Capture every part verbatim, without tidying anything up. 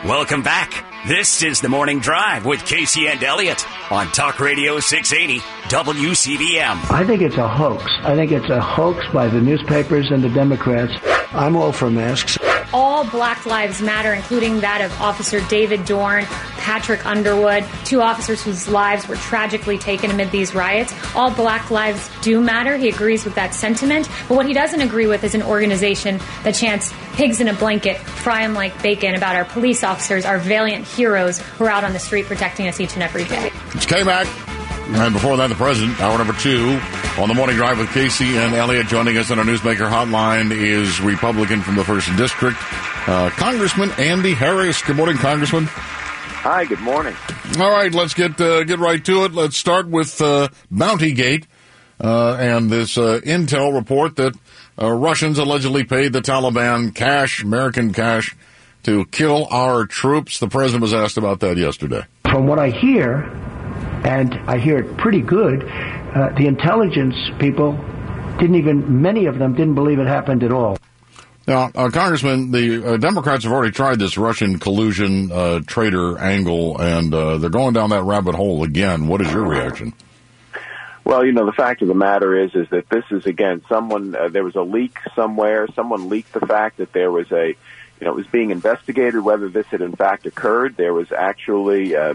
Welcome back. This is the Morning Drive with Casey and Elliott on Talk Radio six eighty W C B M. I think it's a hoax. I think it's a hoax by the newspapers and the Democrats. I'm all for masks. All Black Lives Matter, including that of Officer David Dorn, Patrick Underwood, two officers whose lives were tragically taken amid these riots. All Black lives do matter. He agrees with that sentiment. But what he doesn't agree with is an organization that chants pigs in a blanket, fry them like bacon, about our police officers, our valiant heroes who are out on the street protecting us each and every day. It's K-Mac. And before that, the president, hour number two, on the Morning Drive with Casey and Elliott. Joining us on our Newsmaker hotline is Republican from the first District, uh, Congressman Andy Harris. Good morning, Congressman. Hi, good morning. All right, let's get uh, get right to it. Let's start with uh, Bountygate uh, and this uh, intel report that uh, Russians allegedly paid the Taliban cash, American cash, to kill our troops. The president was asked about that yesterday. From what I hear, and I hear it pretty good, uh, the intelligence people didn't even, many of them didn't believe it happened at all. Now, uh, Congressman, the uh, Democrats have already tried this Russian collusion uh, traitor angle, and uh, they're going down that rabbit hole again. What is your reaction? Well, you know, the fact of the matter is, is that this is, again, someone, uh, there was a leak somewhere. Someone leaked the fact that there was a, you know, it was being investigated whether this had in fact occurred. There was actually, uh,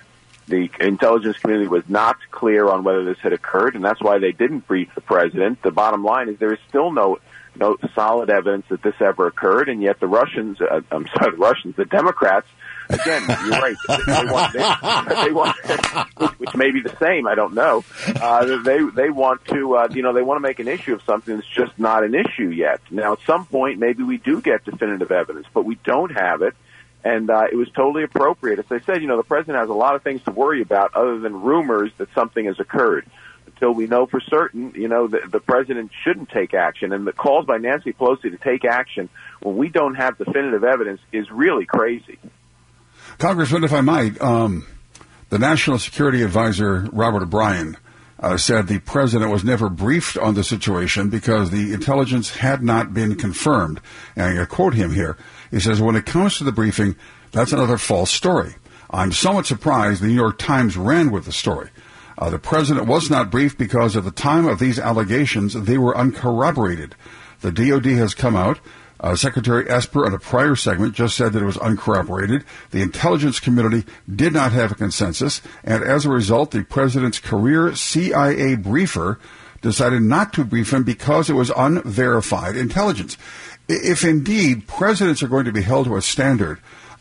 the intelligence community was not clear on whether this had occurred, and that's why they didn't brief the president. The bottom line is there is still no no solid evidence that this ever occurred, and yet the Russians, uh, I'm sorry, the Russians, the Democrats, again, you're right, they want, they, they want which, which may be the same, I don't know, uh, they they want to, uh, you know, they want to make an issue of something that's just not an issue yet. Now, at some point, maybe we do get definitive evidence, but we don't have it. And uh, it was totally appropriate. As I said, you know, the president has a lot of things to worry about other than rumors that something has occurred. Until we know for certain, you know, the, the president shouldn't take action. And the calls by Nancy Pelosi to take action when we don't have definitive evidence is really crazy. Congressman, if I might, um, the National Security Advisor, Robert O'Brien, uh, said the president was never briefed on the situation because the intelligence had not been confirmed. And I quote him here. He says, when it comes to the briefing, that's another false story. I'm somewhat surprised the New York Times ran with the story. Uh, the president was not briefed because at the time of these allegations, they were uncorroborated. The D O D has come out. Uh, Secretary Esper, in a prior segment, just said that it was uncorroborated. The intelligence community did not have a consensus, and as a result, the president's career C I A briefer decided not to brief him because it was unverified intelligence. If indeed presidents are going to be held to a standard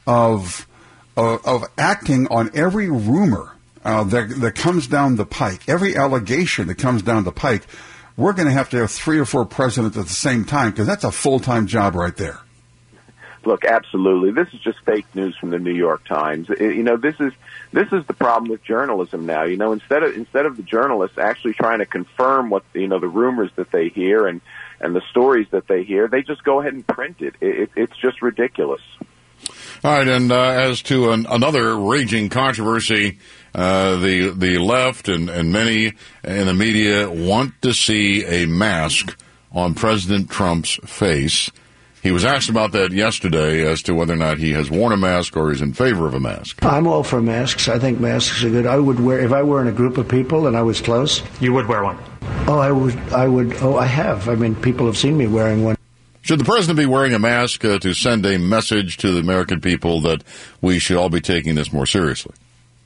of of, of acting on every rumor uh, that, that comes down the pike, every allegation that comes down the pike, we're going to have to have three or four presidents at the same time because that's a full-time job right there. Look, absolutely. This is just fake news from the New York Times. You know, this is this is the problem with journalism now. You know, instead of instead of the journalists actually trying to confirm what you know the rumors that they hear and and the stories that they hear, they just go ahead and print it. it, it it's just ridiculous. All right, and uh, as to an, another raging controversy, uh, the the left and, and many in the media want to see a mask on President Trump's face. He was asked about that yesterday as to whether or not he has worn a mask or is in favor of a mask. I'm all for masks. I think masks are good. I would wear, if I were in a group of people and I was close. You would wear one? Oh, I would, I would, oh, I have. I mean, people have seen me wearing one. Should the president be wearing a mask uh, to send a message to the American people that we should all be taking this more seriously?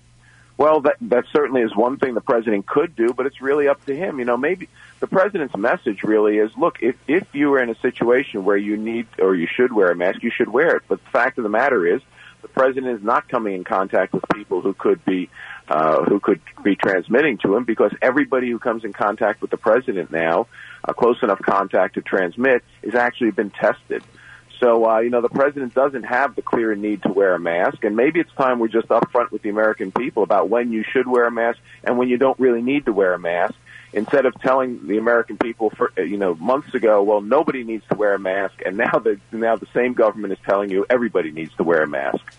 Well, that that certainly is one thing the president could do, but it's really up to him. You know, maybe the president's message really is, look, if, if you are in a situation where you need or you should wear a mask, you should wear it. But the fact of the matter is the president is not coming in contact with people who could be uh, who could be transmitting to him because everybody who comes in contact with the president now, a close enough contact to transmit, has actually been tested. So, uh, you know, the president doesn't have the clear need to wear a mask, and maybe it's time we're just upfront with the American people about when you should wear a mask and when you don't really need to wear a mask, instead of telling the American people, for, you know, months ago, well, nobody needs to wear a mask, and now the now the same government is telling you everybody needs to wear a mask.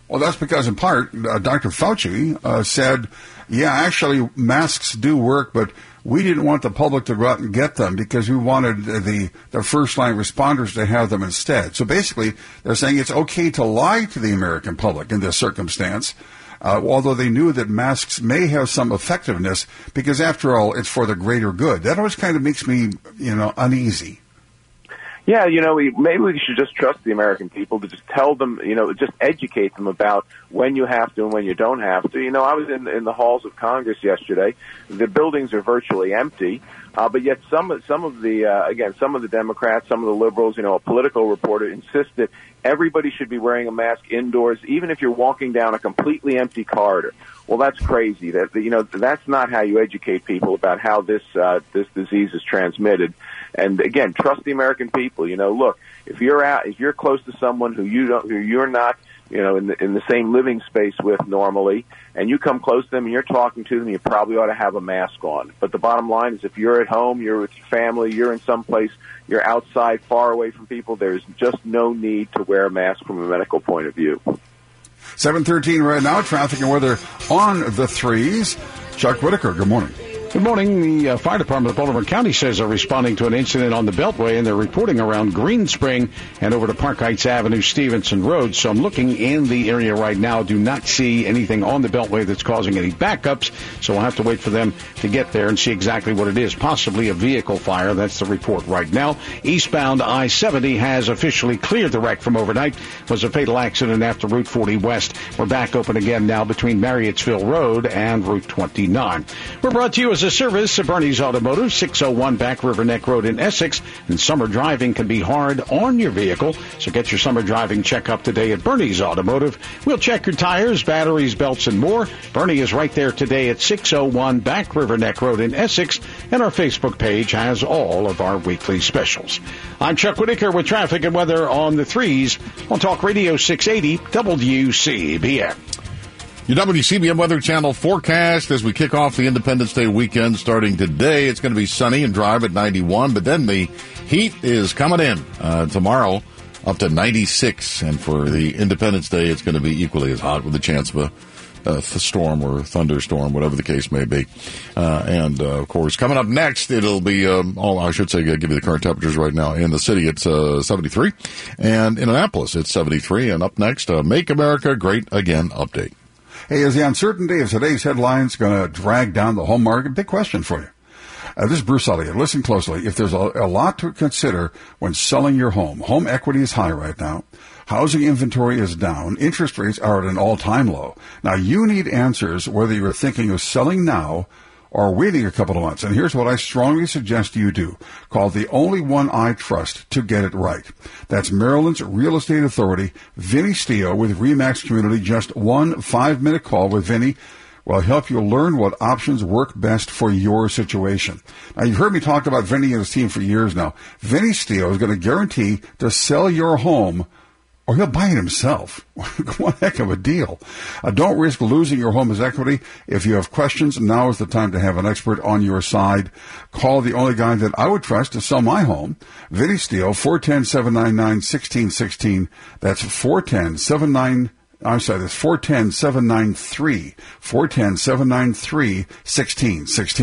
Well, that's because, in part, uh, Doctor Fauci uh, said, yeah, actually, masks do work, but we didn't want the public to go out and get them because we wanted the, the first-line responders to have them instead. So basically, they're saying it's okay to lie to the American public in this circumstance, uh, although they knew that masks may have some effectiveness because, after all, it's for the greater good. That always kind of makes me, you know, uneasy. Yeah, you know, we, maybe we should just trust the American people to just tell them, you know, just educate them about when you have to and when you don't have to. You know, I was in, in the halls of Congress yesterday. The buildings are virtually empty, uh, but yet some, some of the, uh, again, some of the Democrats, some of the liberals, you know, a political reporter insist that everybody should be wearing a mask indoors, even if you're walking down a completely empty corridor. Well, that's crazy. That, you know, that's not how you educate people about how this, uh, this disease is transmitted. And again, trust the American people. You know, look, if you're out, if you're close to someone who you don't, who you're not, you know, in the, in the same living space with normally, and you come close to them and you're talking to them, you probably ought to have a mask on. But the bottom line is, if you're at home, you're with your family, you're in some place, you're outside, far away from people, there's just no need to wear a mask from a medical point of view. seven thirteen right now, traffic and weather on the threes. Chuck Whitaker, good morning. Good morning. The uh, fire department of Baltimore County says they're responding to an incident on the Beltway, and they're reporting around Green Spring and over to Park Heights Avenue, Stevenson Road. So I'm looking in the area right now. Do not see anything on the Beltway that's causing any backups. So we'll have to wait for them to get there and see exactly what it is. Possibly a vehicle fire. That's the report right now. Eastbound I seventy has officially cleared the wreck from overnight. It was a fatal accident after Route forty West. We're back open again now between Marriottsville Road and Route twenty-nine. We're brought to you as a service of Bernie's Automotive, six oh one Back River Neck Road in Essex. And summer driving can be hard on your vehicle, so get your summer driving checkup today at Bernie's Automotive. We'll check your tires, batteries, belts, and more. Bernie is right there today at six oh one Back River Neck Road in Essex, and our Facebook page has all of our weekly specials. I'm Chuck Whitaker with traffic and weather on the threes on Talk Radio six eighty W C B M. Your W C B M Weather Channel forecast as we kick off the Independence Day weekend starting today. It's going to be sunny and dry at ninety-one, but then the heat is coming in uh, tomorrow up to ninety-six. And for the Independence Day, it's going to be equally as hot with a chance of a, a storm or thunderstorm, whatever the case may be. Uh, and, uh, of course, coming up next, it'll be, um, oh, I should say, give you the current temperatures right now. In the city, it's uh, seventy-three. And in Annapolis, it's seventy-three. And up next, uh, Make America Great Again update. Hey, is the uncertainty of today's headlines going to drag down the home market? Big question for you. Uh, this is Bruce Elliott. Listen closely. If there's a, a lot to consider when selling your home, home equity is high right now. Housing inventory is down. Interest rates are at an all-time low. Now, you need answers whether you're thinking of selling now or waiting a couple of months. And here's what I strongly suggest you do. Call the only one I trust to get it right. That's Maryland's Real Estate Authority, Vinny Steele with RE/MAX Community. Just one five-minute call with Vinny will help you learn what options work best for your situation. Now, you've heard me talk about Vinny and his team for years now. Vinny Steele is going to guarantee to sell your home, or he'll buy it himself. One heck of a deal. Uh, don't risk losing your home as equity. If you have questions, now is the time to have an expert on your side. Call the only guy that I would trust to sell my home, Vinny Steele, four one zero, seven nine nine, one six one six. That's four one zero, seven nine I'm sorry, that's four one zero, seven nine three, four one zero, seven nine three, one six one six.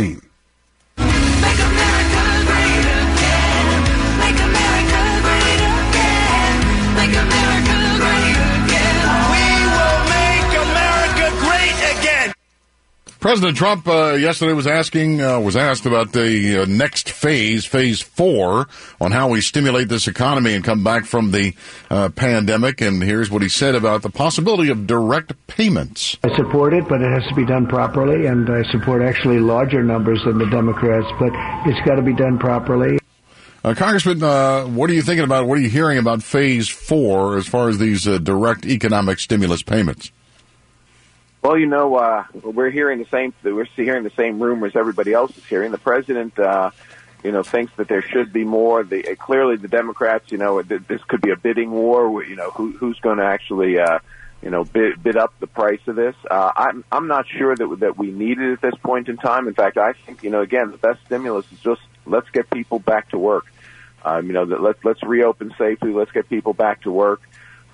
President Trump uh, yesterday was asking, uh, was asked about the uh, next phase, phase four, on how we stimulate this economy and come back from the uh, pandemic. And here's what he said about the possibility of direct payments. I support it, but it has to be done properly. And I support actually larger numbers than the Democrats, but it's got to be done properly. Uh, Congressman, uh, what are you thinking about? What are you hearing about phase four as far as these uh, direct economic stimulus payments? Well, you know, uh, we're hearing the same. We're hearing the same rumors everybody else is hearing. The president, uh, you know, thinks that there should be more. The, uh, clearly, the Democrats, you know, th- this could be a bidding war. Where, you know, who, who's going to actually, uh, you know, bid, bid up the price of this? Uh, I'm I'm not sure that that we need it at this point in time. In fact, I think, you know, again, the best stimulus is just let's get people back to work. Um, you know, let's let's reopen safely. Let's get people back to work.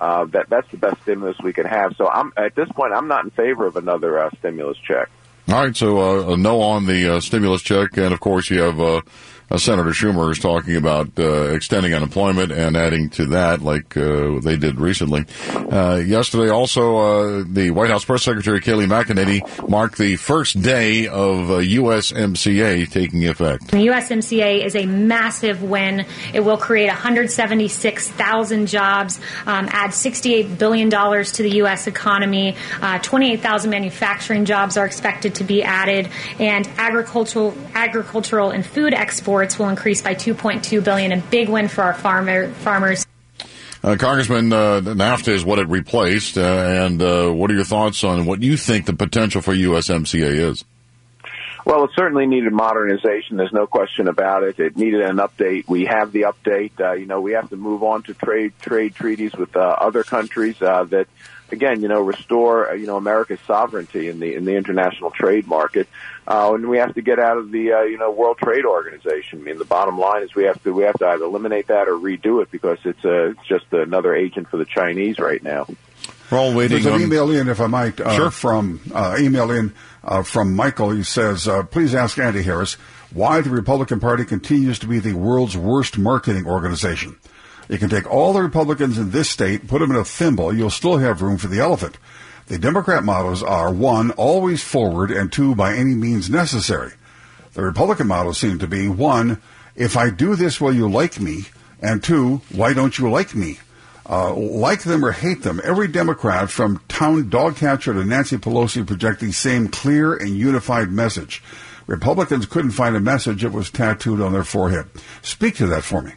uh, that that's the best stimulus we could have. So I'm at this point, I'm not in favor of another uh, stimulus check. All right, so uh, a no on the uh, stimulus check, and of course you have uh, uh, Senator Schumer is talking about uh, extending unemployment and adding to that, like uh, they did recently. Uh, yesterday, also uh, the White House Press Secretary Kayleigh McEnany marked the first day of uh, U S M C A taking effect. The U S M C A is a massive win. It will create one hundred seventy-six thousand jobs, um, add sixty-eight billion dollars to the U S economy. Uh, twenty-eight thousand manufacturing jobs are expected to be added, and agricultural, agricultural and food exports will increase by two point two billion dollars. A big win for our farmer, farmers. Uh, Congressman, uh, NAFTA is what it replaced, uh, and uh, what are your thoughts on what you think the potential for U S M C A is? Well, it certainly needed modernization. There's no question about it. It needed an update. We have the update. Uh, you know, we have to move on to trade trade treaties with uh, other countries uh, that, again, you know, restore uh, you know America's sovereignty in the in the international trade market. Uh, and we have to get out of the uh, you know World Trade Organization. I mean, the bottom line is we have to we have to either eliminate that or redo it because it's uh, it's just another agent for the Chinese right now. We're all waiting. There's an on... email in, if I might, uh, sure. from uh, email in uh, from Michael. He says, uh, "Please ask Andy Harris why the Republican Party continues to be the world's worst marketing organization. You can take all the Republicans in this state, put them in a thimble, you'll still have room for the elephant. The Democrat mottos are, one, always forward, and two, by any means necessary. The Republican mottos seem to be, one, if I do this, will you like me? And two, why don't you like me? Uh, like them or hate them, every Democrat from town dog catcher to Nancy Pelosi project the same clear and unified message. Republicans couldn't find a message that was tattooed on their forehead. Speak to that for me."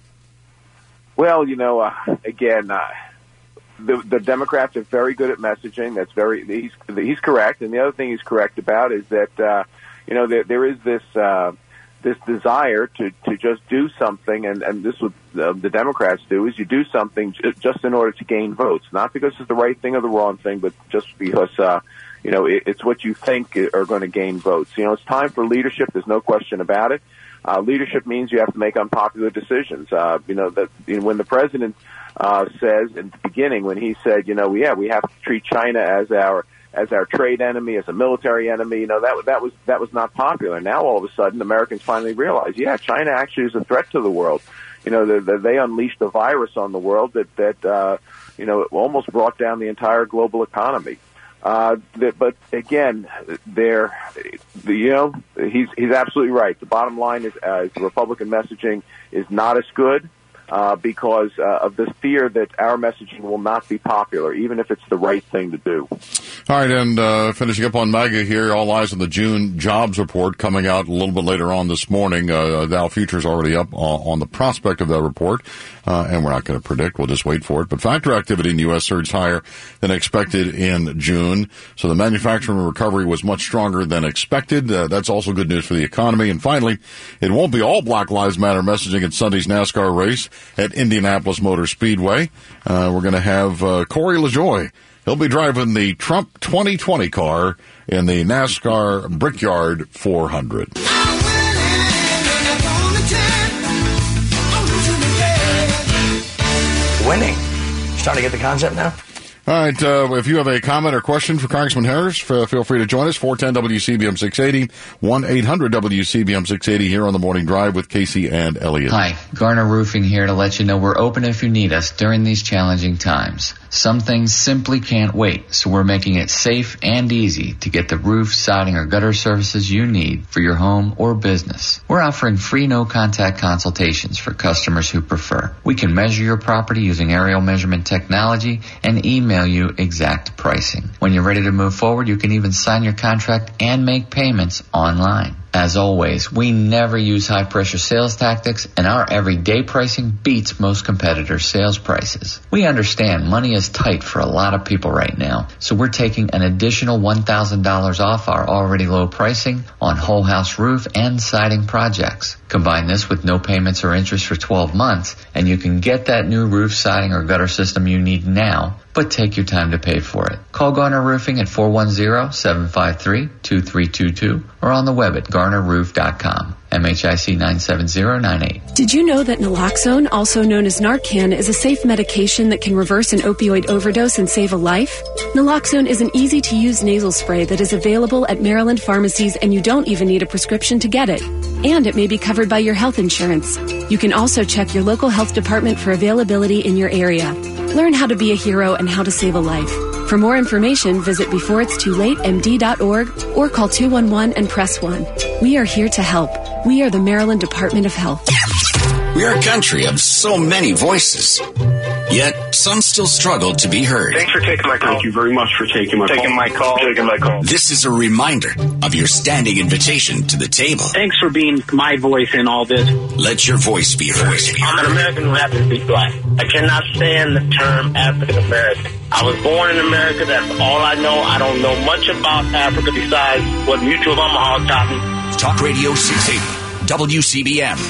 Well, you know, uh, again, uh, the, the Democrats are very good at messaging. That's very he's he's correct. And the other thing he's correct about is that uh, you know there there is this uh, this desire to, to just do something, and and this what uh, the Democrats do is you do something j- just in order to gain votes, not because it's the right thing or the wrong thing, but just because uh, you know it, it's what you think are going to gain votes. You know, it's time for leadership. There's no question about it. Uh, leadership means you have to make unpopular decisions. Uh, you know, that you know, when the president uh, says in the beginning, when he said, you know, yeah, we have to treat China as our as our trade enemy, as a military enemy, you know, that that was that was not popular. Now all of a sudden, Americans finally realize, yeah, China actually is a threat to the world. You know, the, the, they unleashed a virus on the world that that uh, you know almost brought down the entire global economy. Uh, the, but again, there, the, you know, he's he's absolutely right. The bottom line is, uh, the Republican messaging is not as good uh, because uh, of this fear that our messaging will not be popular, even if it's the right thing to do. All right, and uh, finishing up on MAGA here, all eyes on the June jobs report coming out a little bit later on this morning. Uh, Dow Futures already up on, on the prospect of that report, uh, and we're not going to predict. We'll just wait for it. But factory activity in the U S surged higher than expected in June, so the manufacturing recovery was much stronger than expected. Uh, that's also good news for the economy. And finally, it won't be all Black Lives Matter messaging at Sunday's NASCAR race at Indianapolis Motor Speedway. Uh, we're going to have uh, Corey LaJoie. He'll be driving the Trump twenty twenty car in the NASCAR Brickyard four hundred. Winning. Starting to get the concept now? All right, uh, if you have a comment or question for Congressman Harris, f- feel free to join us, four ten W C B M six eighty, one eight hundred W C B M six eighty here on the Morning Drive with Casey and Elliott. Hi, Garner Roofing here to let you know we're open if you need us during these challenging times. Some things simply can't wait, so we're making it safe and easy to get the roof, siding, or gutter services you need for your home or business. We're offering free no-contact consultations for customers who prefer. We can measure your property using aerial measurement technology and email you exact pricing. When you're ready to move forward, you can even sign your contract and make payments online. As always, we never use high-pressure sales tactics, and our everyday pricing beats most competitors' sales prices. We understand money is tight for a lot of people right now, so we're taking an additional one thousand dollars off our already low pricing on whole house roof and siding projects. Combine this with no payments or interest for twelve months, and you can get that new roof, siding, or gutter system you need now but take your time to pay for it. Call Garner Roofing at four one zero, seven five three, two three two two or on the web at garner roof dot com. M H I C nine seven zero nine eight. Did you know that naloxone, also known as Narcan, is a safe medication that can reverse an opioid overdose and save a life? Naloxone is an easy-to-use nasal spray that is available at Maryland pharmacies, and you don't even need a prescription to get it. And it may be covered by your health insurance. You can also check your local health department for availability in your area. Learn how to be a hero and how to save a life. For more information, visit before it's too late m d dot org or call two one one and press one. We are here to help. We are the Maryland Department of Health. We are a country of so many voices, yet some still struggle to be heard. Thanks for taking my call. Thank you very much for taking my taking call. My call. Taking my call. This is a reminder of your standing invitation to the table. Thanks for being my voice in all this. Let your voice be heard. I'm an American who happens to be black. I cannot stand the term African American. I was born in America. That's all I know. I don't know much about Africa besides what Mutual of Omaha taught me. Talk Radio six eighty, W C B M.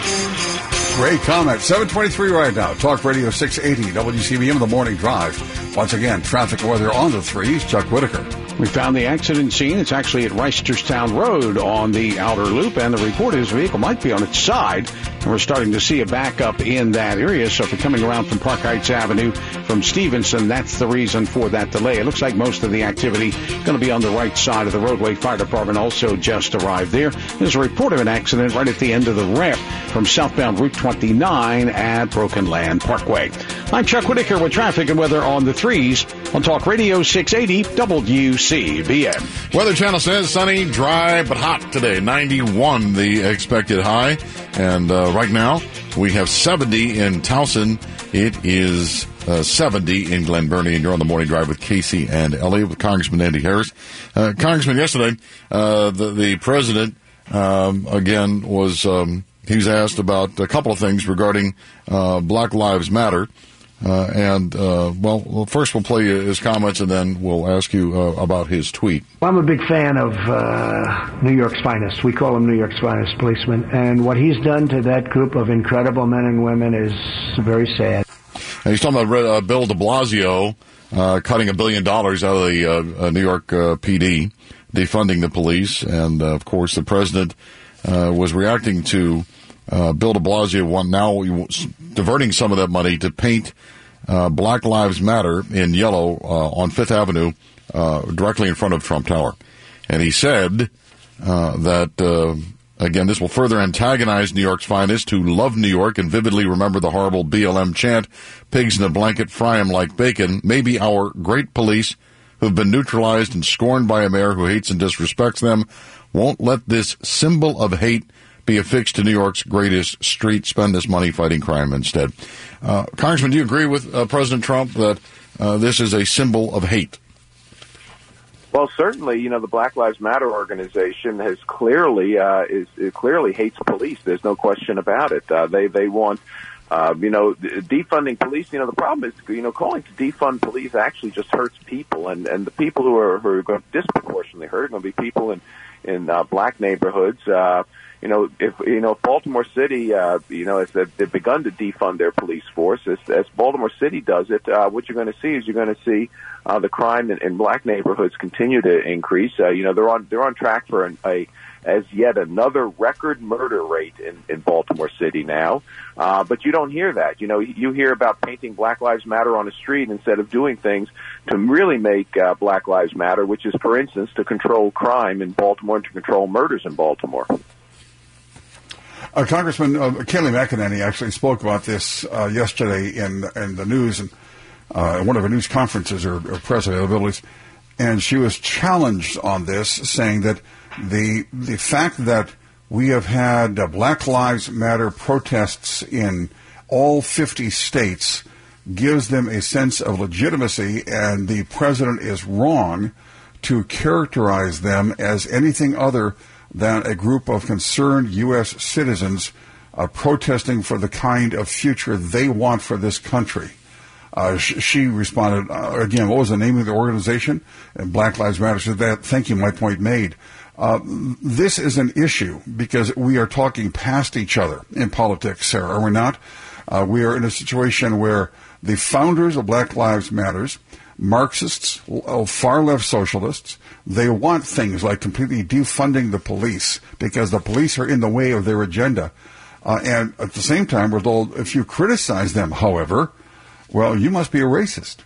Great comment. seven twenty-three right now. Talk Radio six eighty, W C B M, The Morning Drive. Once again, traffic and weather on the threes. Chuck Whitaker. We found the accident scene. It's actually at Reisterstown Road on the outer loop, and the report is the vehicle might be on its side. And we're starting to see a backup in that area. So if you're coming around from Park Heights Avenue from Stevenson, that's the reason for that delay. It looks like most of the activity going to be on the right side of the roadway. Fire department also just arrived there. There's a report of an accident right at the end of the ramp from southbound Route twenty-nine at Broken Land Parkway. I'm Chuck Whitaker with traffic and weather on the threes on Talk Radio six eighty W C B M. Weather Channel says sunny, dry, but hot today. ninety-one the expected high. And uh, right now, we have seventy in Towson. It is uh, seventy in Glen Burnie, and you're on the Morning Drive with Casey and Elliott with Congressman Andy Harris. Uh, Congressman, yesterday, uh, the, the president, um, again, was um, he was asked about a couple of things regarding uh, Black Lives Matter. Uh, and, uh, well, well, first we'll play his comments, and then we'll ask you uh, about his tweet. Well, I'm a big fan of uh, New York's finest. We call him New York's finest policeman. And what he's done to that group of incredible men and women is very sad. And he's talking about uh, Bill de Blasio uh, cutting a billion dollars out of the uh, uh, New York uh, P D, defunding the police. And, uh, of course, the president uh, was reacting to Uh, Bill de Blasio want now diverting some of that money to paint uh, Black Lives Matter in yellow uh, on Fifth Avenue, uh, directly in front of Trump Tower. And he said uh, that, uh, again, this will further antagonize New York's finest who love New York and vividly remember the horrible B L M chant, pigs in a blanket, fry 'em like bacon. Maybe our great police, who've been neutralized and scorned by a mayor who hates and disrespects them, won't let this symbol of hate be affixed to New York's greatest street. Spend this money fighting crime instead. Uh, Congressman, do you agree with uh, President Trump that uh, this is a symbol of hate? Well, certainly, you know, the Black Lives Matter organization has clearly uh, is it clearly hates police. There's no question about it. Uh, they they want. Uh, you know, defunding police, you know, the problem is, you know, calling to defund police actually just hurts people. And, and the people who are, who are going to disproportionately hurt are going to be people in, in uh, black neighborhoods. Uh, you know, if, you know, if Baltimore City, uh, you know, as they've, they've begun to defund their police force, as, as Baltimore City does it, uh, what you're going to see is you're going to see uh, the crime in, in black neighborhoods continue to increase. Uh, you know, they're on, they're on track for an, a, as yet another record murder rate in, in Baltimore City now. Uh, but you don't hear that. You know, you hear about painting Black Lives Matter on the street instead of doing things to really make uh, Black Lives Matter, which is, for instance, to control crime in Baltimore and to control murders in Baltimore. Uh, Congressman uh, Kayleigh McEnany actually spoke about this uh, yesterday in in the news and uh, one of her news conferences or, or press availabilities, and she was challenged on this, saying that the the fact that we have had uh, Black Lives Matter protests in all fifty states gives them a sense of legitimacy, and the president is wrong to characterize them as anything other than a group of concerned U S citizens uh, protesting for the kind of future they want for this country. Uh, sh- she responded, uh, again, what was the name of the organization? And Black Lives Matter said that. Thank you, my point made. Uh, this is an issue because we are talking past each other in politics, Sarah, are we not? Uh, we are in a situation where The founders of Black Lives Matters, Marxists, far-left socialists, they want things like completely defunding the police because the police are in the way of their agenda. Uh, and at the same time, we're told if you criticize them, however, well, you must be a racist.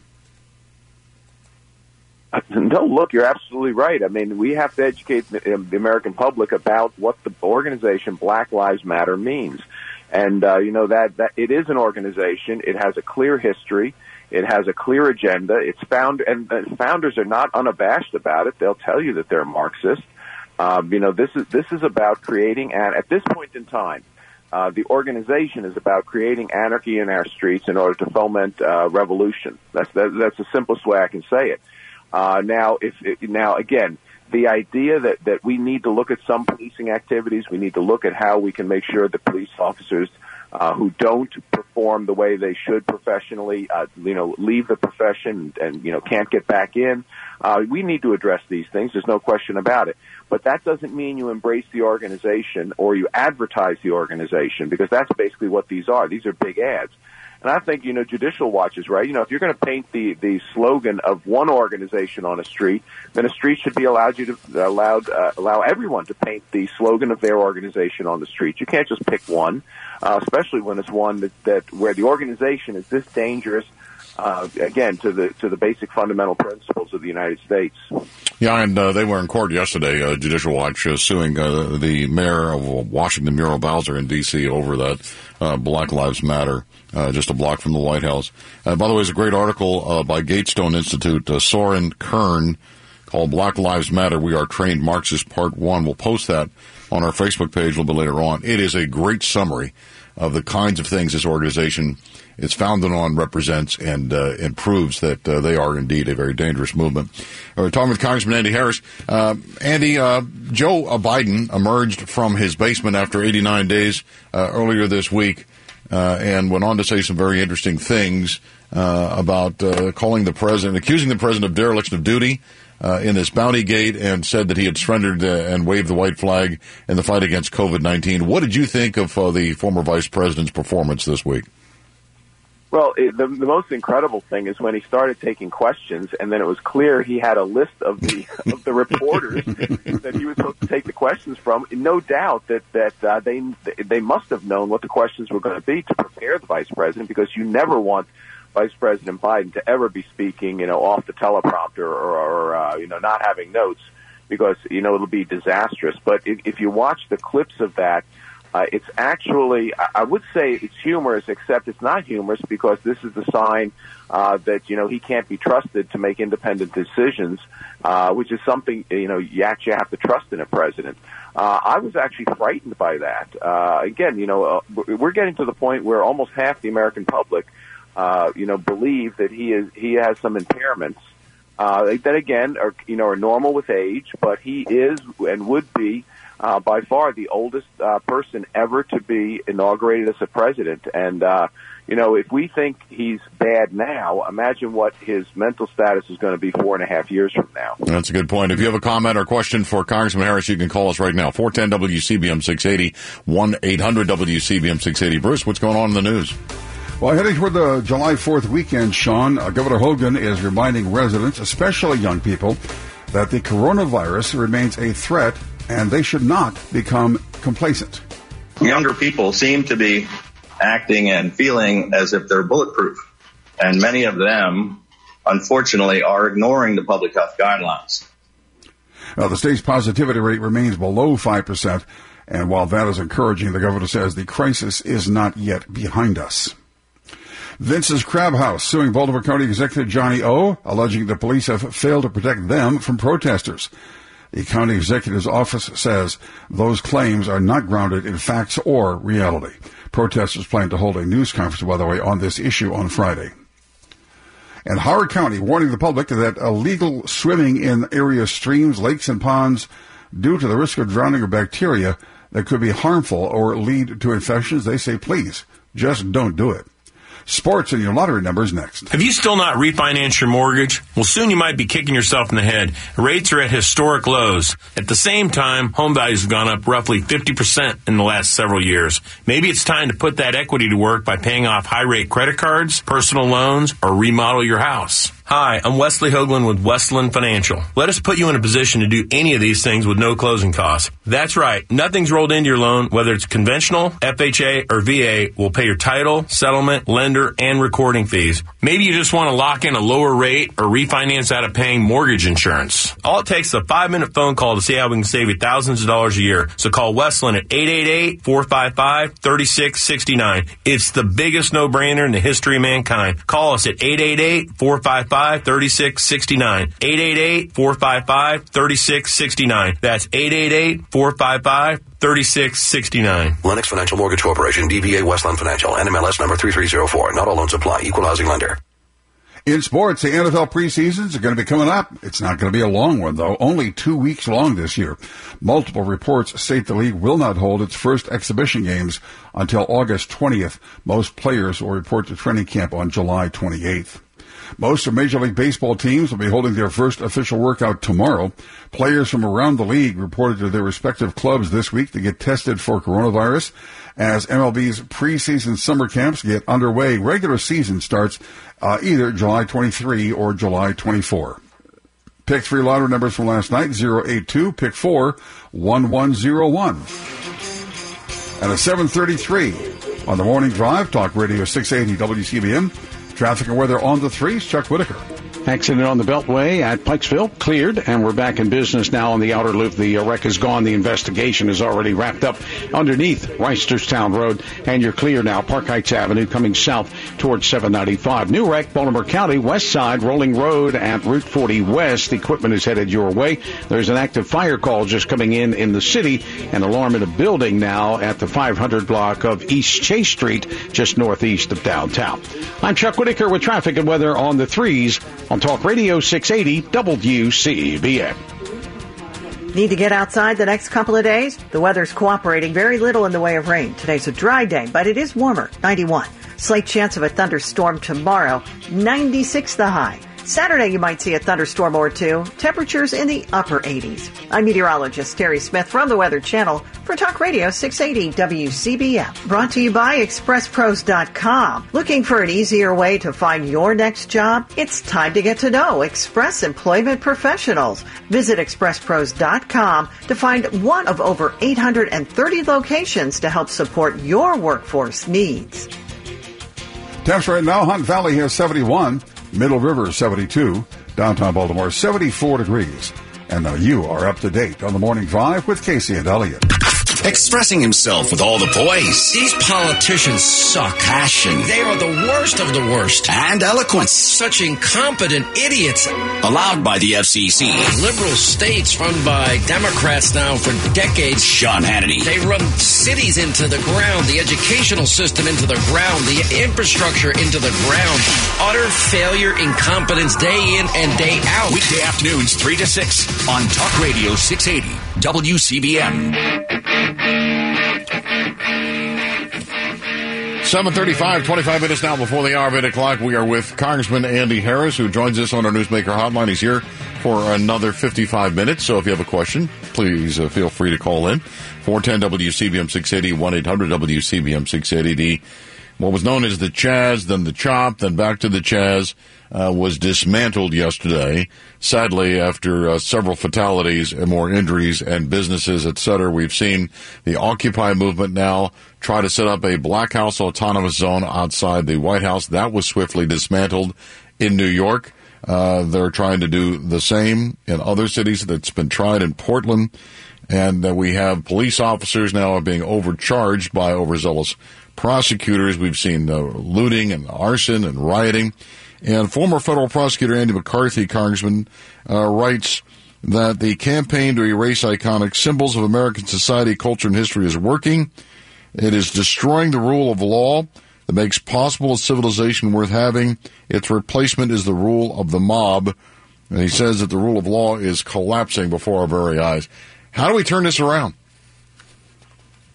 No, look, you're absolutely right. I mean, we have to educate the, the American public about what the organization Black Lives Matter means. And, uh, you know, that, that it is an organization. It has a clear history. It has a clear agenda. It's found, and the founders are not unabashed about it. They'll tell you that they're Marxist. Um, you know, this is, this is about creating, and at this point in time, Uh, the organization is about creating anarchy in our streets in order to foment uh, revolution. That's that, that's the simplest way I can say it. Uh, now, if it, now again, the idea that that we need to look at some policing activities, we need to look at how we can make sure that police officers uh, who don't perform the way they should professionally, uh, you know, leave the profession and, and you know can't get back in. Uh, we need to address these things. There's no question about it. But that doesn't mean you embrace the organization or you advertise the organization, because that's basically what these are. These are big ads. And I think, you know, Judicial Watch is right. You know, if you're going to paint the, the slogan of one organization on a street, then a street should be allowed you to allowed uh, allow everyone to paint the slogan of their organization on the street. You can't just pick one, uh, especially when it's one that, that where the organization is this dangerous. Uh, again, to the to the basic fundamental principles of the United States. Yeah, and uh, they were in court yesterday, uh, Judicial Watch, uh, suing uh, the mayor of Washington, Muriel Bowser, in D C over that uh, Black Lives Matter, uh, just a block from the White House. Uh, by the way, there's a great article uh, by Gatestone Institute, uh, Soren Kern, called Black Lives Matter, We Are Trained Marxists, Part one. We'll post that on our Facebook page a little bit later on. It is a great summary of the kinds of things this organization is founded on, represents, and uh, and proves that uh, they are indeed a very dangerous movement. Uh, we're talking with Congressman Andy Harris. Uh, Andy, uh, Joe Biden emerged from his basement after eighty-nine days uh, earlier this week uh, and went on to say some very interesting things uh, about uh, calling the president, accusing the president of dereliction of duty uh, in this bounty gate, and said that he had surrendered uh, and waved the white flag in the fight against COVID nineteen. What did you think of uh, the former vice president's performance this week? Well, it, the, the most incredible thing is when he started taking questions, and then it was clear he had a list of the of the reporters that he was supposed to take the questions from. No doubt that that uh, they they must have known what the questions were going to be to prepare the vice president, because you never want Vice President Biden to ever be speaking, you know, off the teleprompter or, or uh, you know, not having notes, because you know it'll be disastrous. But if, if you watch the clips of that. Uh, it's actually, I would say it's humorous, except it's not humorous, because this is the sign uh, that, you know, he can't be trusted to make independent decisions, uh, which is something, you know, you actually have to trust in a president. Uh, I was actually frightened by that. Uh, again, you know, uh, we're getting to the point where almost half the American public, uh, you know, believe that he is he has some impairments uh, that, again, are, you know, are normal with age, but he is and would be Uh, by far the oldest uh, person ever to be inaugurated as a president. And, uh, you know, if we think he's bad now, imagine what his mental status is going to be four and a half years from now. That's a good point. If you have a comment or question for Congressman Harris, you can call us right now. four one zero W C B M six eighty, one eight hundred W C B M six eighty. Bruce, what's going on in the news? Well, heading toward the July fourth weekend, Sean, uh, Governor Hogan is reminding residents, especially young people, that the coronavirus remains a threat and they should not become complacent. Younger people seem to be acting and feeling as if they're bulletproof. And many of them, unfortunately, are ignoring the public health guidelines. Now, the state's positivity rate remains below five percent. And while that is encouraging, the governor says the crisis is not yet behind us. Vince's Crab House suing Baltimore County Executive Johnny O, alleging the police have failed to protect them from protesters. The county executive's office says those claims are not grounded in facts or reality. Protesters plan to hold a news conference, by the way, on this issue on Friday. And Howard County warning the public that illegal swimming in area streams, lakes, and ponds due to the risk of drowning or bacteria that could be harmful or lead to infections. They say, please, just don't do it. Sports and your lottery numbers next. Have you still not refinanced your mortgage? Well, soon you might be kicking yourself in the head. Rates are at historic lows. At the same time, home values have gone up roughly fifty percent in the last several years. Maybe it's time to put that equity to work by paying off high-rate credit cards, personal loans, or remodel your house. Hi, I'm Wesley Hoagland with Westland Financial. Let us put you in a position to do any of these things with no closing costs. That's right. Nothing's rolled into your loan, whether it's conventional, F H A, or V A. We'll pay your title, settlement, lender, and recording fees. Maybe you just want to lock in a lower rate or refinance out of paying mortgage insurance. All it takes is a five-minute phone call to see how we can save you thousands of dollars a year. So call Westland at eight eight eight, four five five, three six six nine. It's the biggest no-brainer in the history of mankind. Call us at eight eight eight, four five five, three six six nine. eight eight eight, four five five, three six six nine. That's eight eight eight, four five five, three six six nine. Lennox Financial Mortgage Corporation, D B A Westland Financial, N M L S number three three zero four. Not all loans apply. Equal housing lender. In sports, the N F L preseasons are going to be coming up. It's not going to be a long one, though. Only two weeks long this year. Multiple reports state the league will not hold its first exhibition games until August twentieth. Most players will report to training camp on July twenty-eighth. Most of Major League Baseball teams will be holding their first official workout tomorrow. Players from around the league reported to their respective clubs this week to get tested for coronavirus. As M L B's preseason summer camps get underway, regular season starts uh, either July twenty-third or July twenty-fourth. Pick three lottery numbers from last night, zero eight two, pick four, one one zero one. And a seven thirty-three on the morning drive, Talk Radio six eighty W C B M. Traffic and weather on the threes, Chuck Whitaker. Accident on the Beltway at Pikesville, cleared, and we're back in business now on the outer loop. The uh, wreck is gone. The investigation is already wrapped up underneath Reisterstown Road, and you're clear now. Park Heights Avenue coming south towards seven ninety-five. New wreck, Baltimore County, west side, Rolling Road at Route forty West. Equipment is headed your way. There's an active fire call just coming in in the city. An alarm in a building now at the five hundred block of East Chase Street, just northeast of downtown. I'm Chuck Whitaker with traffic and weather on the threes on Talk Radio six eighty W C B M. Need to get outside the next couple of days? The weather's cooperating, very little in the way of rain. Today's a dry day, but it is warmer, ninety-one. Slight chance of a thunderstorm tomorrow, ninety-six the high. Saturday, you might see a thunderstorm or two. Temperatures in the upper eighties. I'm meteorologist Terry Smith from the Weather Channel for Talk Radio six eighty W C B M. Brought to you by Express Pros dot com. Looking for an easier way to find your next job? It's time to get to know Express Employment Professionals. Visit Express Pros dot com to find one of over eight hundred thirty locations to help support your workforce needs. Temps right now, Hunt Valley has seventy-one. Middle River, seventy-two. Downtown Baltimore, seventy-four degrees. And now you are up to date on the Morning Drive with Casey and Elliott. Expressing himself with all the poise. These politicians suck. Passion. They are the worst of the worst. And eloquence. Such incompetent idiots. Allowed by the F C C. Liberal states run by Democrats now for decades. Sean Hannity. They run cities into the ground, the educational system into the ground, the infrastructure into the ground. Utter failure, incompetence day in and day out. Weekday afternoons, three to six on Talk Radio six eighty W C B M. seven thirty-five, twenty-five minutes now before the hour of eight o'clock. We are with Congressman Andy Harris, who joins us on our Newsmaker hotline. He's here for another fifty-five minutes, so if you have a question, please uh, feel free to call in. four one zero W C B M six eighty, one eight hundred W C B M six eighty. The, what was known as the Chaz, then the Chop, then back to the Chaz, uh, was dismantled yesterday. Sadly, after uh, several fatalities and more injuries and businesses, et cetera, we've seen the Occupy movement now try to set up a Black House autonomous zone outside the White House. That was swiftly dismantled in New York. Uh, they're trying to do the same in other cities. That's been tried in Portland. And uh, we have police officers now are being overcharged by overzealous prosecutors. We've seen uh, looting and arson and rioting. And former federal prosecutor Andy McCarthy, Congressman, uh, writes that the campaign to erase iconic symbols of American society, culture, and history is working. It is destroying the rule of law that makes possible a civilization worth having. Its replacement is the rule of the mob. And he says that the rule of law is collapsing before our very eyes. How do we turn this around?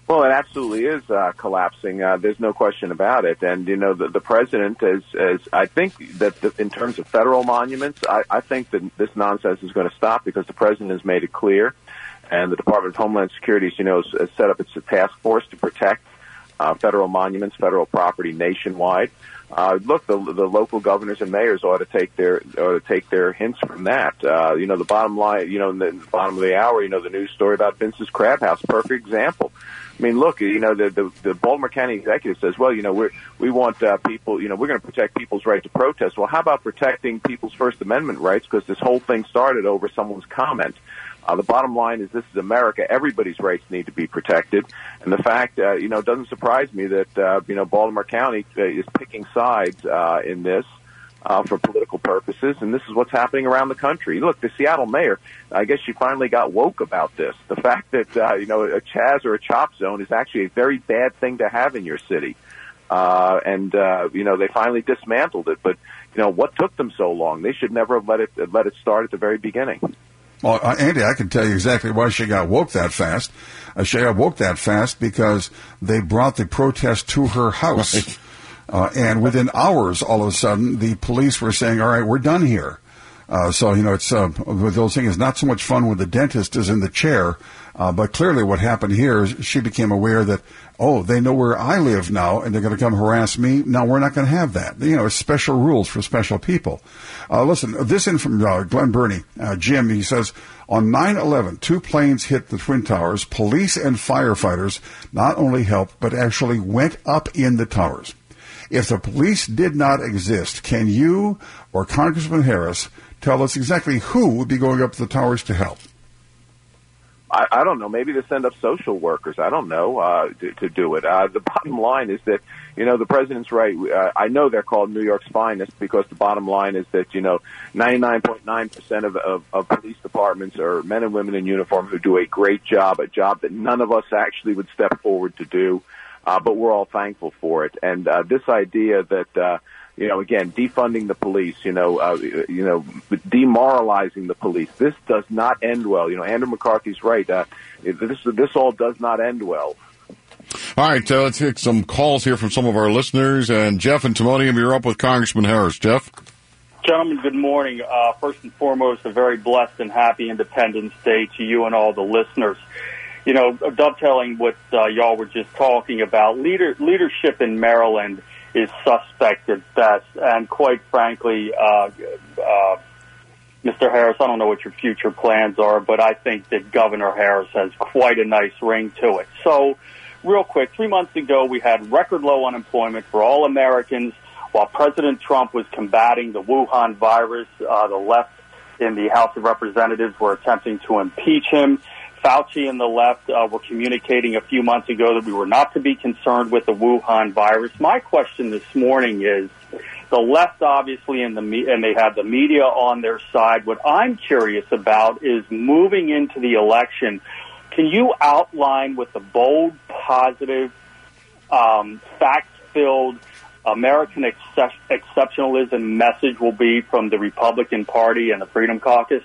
Well, it absolutely is uh, collapsing. Uh, there's no question about it. And, you know, the, the president is, is, I think that the, in terms of federal monuments, I, I think that this nonsense is going to stop because the president has made it clear. And the Department of Homeland Security, you know, has set up its task force to protect uh, federal monuments, federal property nationwide. Uh, look, the, the local governors and mayors ought to take their ought to take their hints from that. Uh, you know, the bottom line, you know, in the bottom of the hour, you know, the news story about Vince's Crab House, perfect example. I mean, look, you know, the, the, the Baltimore County executive says, well, you know, we're, we want uh, people, you know, we're going to protect people's right to protest. Well, how about protecting people's First Amendment rights? Because this whole thing started over someone's comment. Uh, the bottom line is this is America. Everybody's rights need to be protected. And the fact, uh, you know, it doesn't surprise me that, uh, you know, Baltimore County uh, is picking sides uh, in this. Uh, for political purposes, and this is what's happening around the country. Look, the Seattle mayor, I guess she finally got woke about this. The fact that, uh, you know, a Chaz or a chop zone is actually a very bad thing to have in your city. Uh, and, uh, you know, they finally dismantled it. But, you know, what took them so long? They should never have let it, let it start at the very beginning. Well, uh, Andy, I can tell you exactly why she got woke that fast. Uh, she got woke that fast because they brought the protest to her house. Right. Uh, and within hours, all of a sudden, the police were saying, all right, we're done here. Uh, so, you know, it's, uh, the old thing is not so much fun when the dentist is in the chair, uh, but clearly what happened here is she became aware that, oh, they know where I live now, and they're going to come harass me. No, we're not going to have that. You know, it's special rules for special people. Uh, listen, this in from uh, Glenn Burney. Uh, Jim, he says, on nine eleven, two planes hit the Twin Towers. Police and firefighters not only helped, but actually went up in the towers. If the police did not exist, can you or Congressman Harris tell us exactly who would be going up to the towers to help? I, I don't know. Maybe to send up social workers. I don't know, uh, to, to do it. Uh, the bottom line is that, you know, the president's right. Uh, I know they're called New York's finest because the bottom line is that, you know, ninety-nine point nine percent of, of, of police departments are men and women in uniform who do a great job, a job that none of us actually would step forward to do. Uh, but we're all thankful for it. And uh, this idea that, uh, you know, again, defunding the police, you know, uh, you know, demoralizing the police, this does not end well. You know, Andrew McCarthy's right. Uh, this this all does not end well. All right, uh, let's take some calls here from some of our listeners. And Jeff and Timonium, you're up with Congressman Harris. Jeff? Gentlemen, good morning. Uh, first and foremost, a very blessed and happy Independence Day to you and all the listeners. You know, dovetailing what uh, y'all were just talking about, leader, leadership in Maryland is suspect at best. And quite frankly, uh, uh, Mister Harris, I don't know what your future plans are, but I think that Governor Harris has quite a nice ring to it. So, real quick, three months ago, we had record low unemployment for all Americans while President Trump was combating the Wuhan virus. Uh, the left in the House of Representatives were attempting to impeach him. Fauci and the left uh, were communicating a few months ago that we were not to be concerned with the Wuhan virus. My question this morning is, the left obviously in the me- and they have the media on their side. What I'm curious about is moving into the election. Can you outline what the bold, positive, um, fact-filled American ex- exceptionalism message will be from the Republican Party and the Freedom Caucus?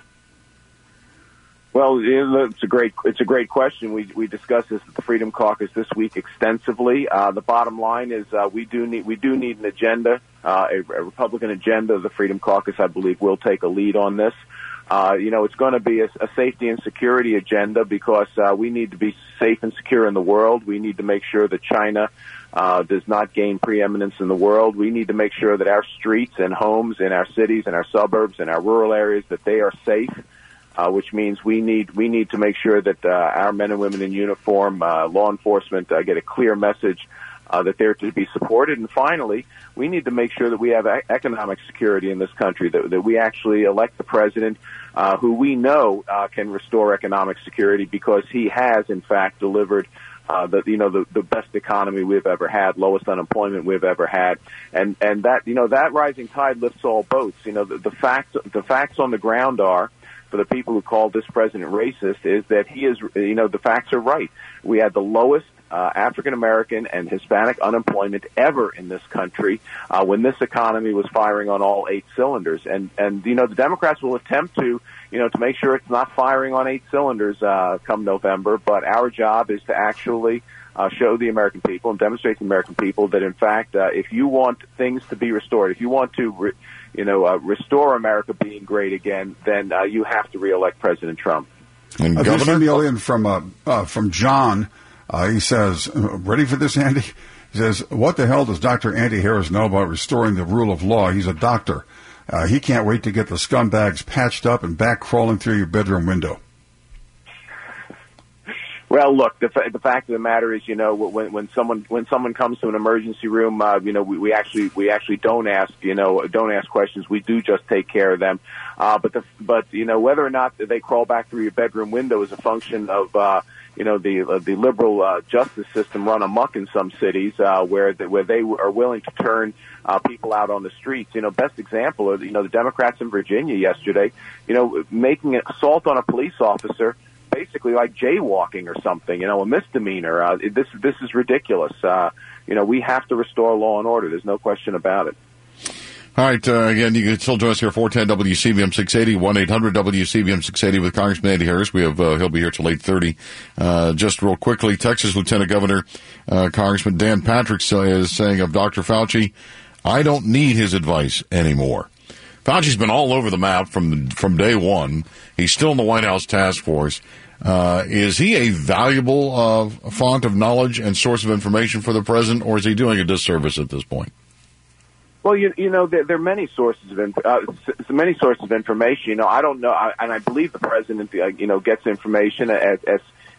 Well, it's a great it's a great question. We we discussed this at the Freedom Caucus this week extensively. Uh, the bottom line is uh, we do need we do need an agenda, uh, a, a Republican agenda. The Freedom Caucus, I believe, will take a lead on this. Uh, you know, it's going to be a, a safety and security agenda because uh, we need to be safe and secure in the world. We need to make sure that China uh, does not gain preeminence in the world. We need to make sure that our streets and homes in our cities and our suburbs and our rural areas, that they are safe. Uh, which means we need we need to make sure that uh, our men and women in uniform, uh, law enforcement, uh, get a clear message uh, that they're to be supported. And finally, we need to make sure that we have a- economic security in this country, that, that we actually elect the president uh, who we know uh, can restore economic security because he has, in fact, delivered Uh, the, you know, the, the best economy we've ever had, lowest unemployment we've ever had. And, and that, you know, that rising tide lifts all boats. You know, the, the facts, the facts on the ground are, for the people who call this president racist, is that he is, you know, the facts are right. We had the lowest uh, African American and Hispanic unemployment ever in this country uh, when this economy was firing on all eight cylinders. And, and, you know, the Democrats will attempt to, you know, to make sure it's not firing on eight cylinders uh, come November. But our job is to actually uh, show the American people and demonstrate to the American people that, in fact, uh, if you want things to be restored, if you want to, re- you know, uh, restore America being great again, then uh, you have to reelect President Trump. And uh, Governor, email in from uh, uh, from John. Uh, he says, "Ready for this, Andy?" He says, "What the hell does Doctor Andy Harris know about restoring the rule of law? He's a doctor. Uh, he can't wait to get the scumbags patched up and back crawling through your bedroom window." Well, look, the, f- the fact of the matter is, you know, when, when someone when someone comes to an emergency room, uh, you know, we, we actually we actually don't ask, you know, don't ask questions. We do just take care of them. Uh, but the but you know, whether or not they crawl back through your bedroom window is a function of uh, you know the uh, the liberal uh, justice system run amok in some cities uh, where the, where they are willing to turn uh, people out on the streets. You know, best example of you know the Democrats in Virginia yesterday, you know, making an assault on a police officer basically like jaywalking or something, you know, a misdemeanor. Uh, this this is ridiculous. Uh, you know, we have to restore law and order. There's no question about it. All right. Uh, again, you can still join us here, four ten W C V M six eighty, one eight hundred W C V M six eighty with Congressman Andy Harris. We have uh, he'll be here till eight thirty. Uh, just real quickly, Texas Lieutenant Governor uh, Congressman Dan Patrick is saying of Doctor Fauci, "I don't need his advice anymore." Fauci's been all over the map from from day one. He's still in the White House task force. Uh, is he a valuable uh, font of knowledge and source of information for the president, or is he doing a disservice at this point? Well, you, you know, there, there are many sources of inf- uh, many sources of information. You know, I don't know, I, and I believe the president, uh, you know, gets information as, as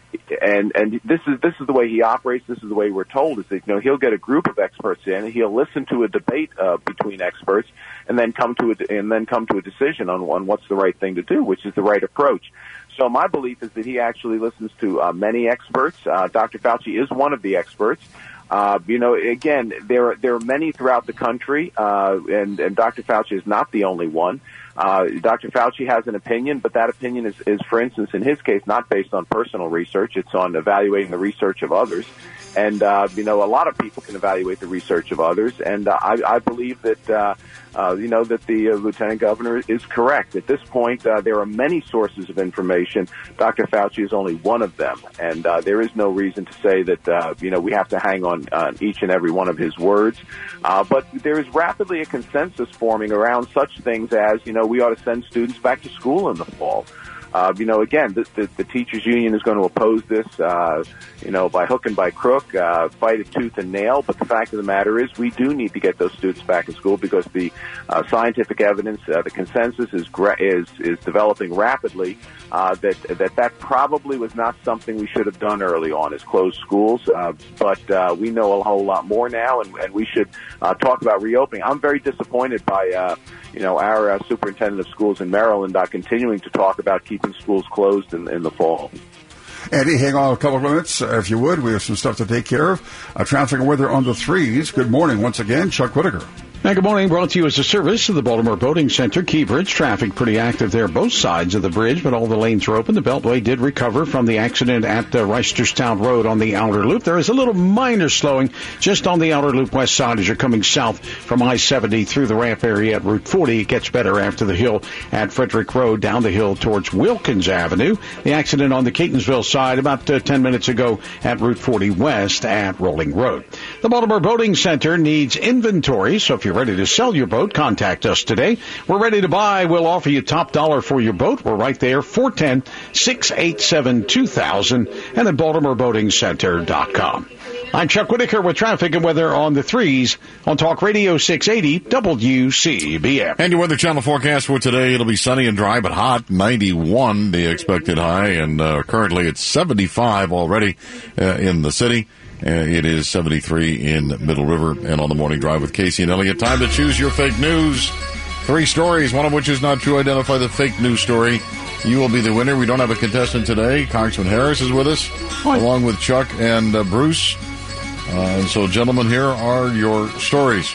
and and this is this is the way he operates. This is the way we're told is that you know he'll get a group of experts in, he'll listen to a debate uh, between experts, and then come to a, and then come to a decision on on what's the right thing to do, which is the right approach. So my belief is that he actually listens to uh, many experts. Uh, Doctor Fauci is one of the experts. Uh, you know, again, there are, there are many throughout the country, uh, and, and Doctor Fauci is not the only one. Uh, Doctor Fauci has an opinion, but that opinion is, is, for instance, in his case, not based on personal research. It's on evaluating the research of others. And, uh, you know, a lot of people can evaluate the research of others. And uh, I, I believe that, uh, uh, you know, that the uh, Lieutenant Governor is correct. At this point, uh, there are many sources of information. Doctor Fauci is only one of them. And uh, there is no reason to say that, uh, you know, we have to hang on uh, each and every one of his words. Uh, but there is rapidly a consensus forming around such things as, you know, we ought to send students back to school in the fall. Uh, you know, again, the, the, the teachers union is going to oppose this, uh, you know, by hook and by crook, uh, fight it tooth and nail. But the fact of the matter is we do need to get those students back in school because the uh, scientific evidence, uh, the consensus is, gra- is, is developing rapidly, uh, that, that that probably was not something we should have done early on is close schools. Uh, but, uh, we know a whole lot more now and, and we should, uh, talk about reopening. I'm very disappointed by, uh, you know, our uh, superintendent of schools in Maryland uh, continuing to talk about keeping schools closed in, in the fall. Andy, hang on a couple of minutes, uh, if you would. We have some stuff to take care of. Uh, traffic and weather on the threes. Good morning once again, Chuck Whitaker. Hey, good morning. Brought to you as a service of the Baltimore Boating Center. Key Bridge traffic pretty active there, both sides of the bridge, but all the lanes are open. The Beltway did recover from the accident at uh, Reisterstown Road on the outer loop. There is a little minor slowing just on the outer loop west side as you're coming south from I seventy through the ramp area at Route forty. It gets better after the hill at Frederick Road down the hill towards Wilkins Avenue. The accident on the Catonsville side about uh, ten minutes ago at Route forty west at Rolling Road. The Baltimore Boating Center needs inventory, so if you're ready to sell your boat, contact us today. We're ready to buy. We'll offer you top dollar for your boat. We're right there, four one zero, six eight seven, two thousand and at baltimore boating center dot com. I'm Chuck Whitaker with traffic and weather on the threes on Talk Radio six eighty W C B M. And your Weather Channel forecast for today, it'll be sunny and dry but hot, ninety-one the expected high, and uh, currently it's seventy-five already uh, in the city. Uh, it is seventy-three in Middle River. And on the Morning Drive with Casey and Elliott, time to choose your fake news. Three stories, one of which is not true. Identify the fake news story. You will be the winner. We don't have a contestant today. Congressman Harris is with us, Hi. along with Chuck and uh, Bruce. Uh, and so, gentlemen, here are your stories.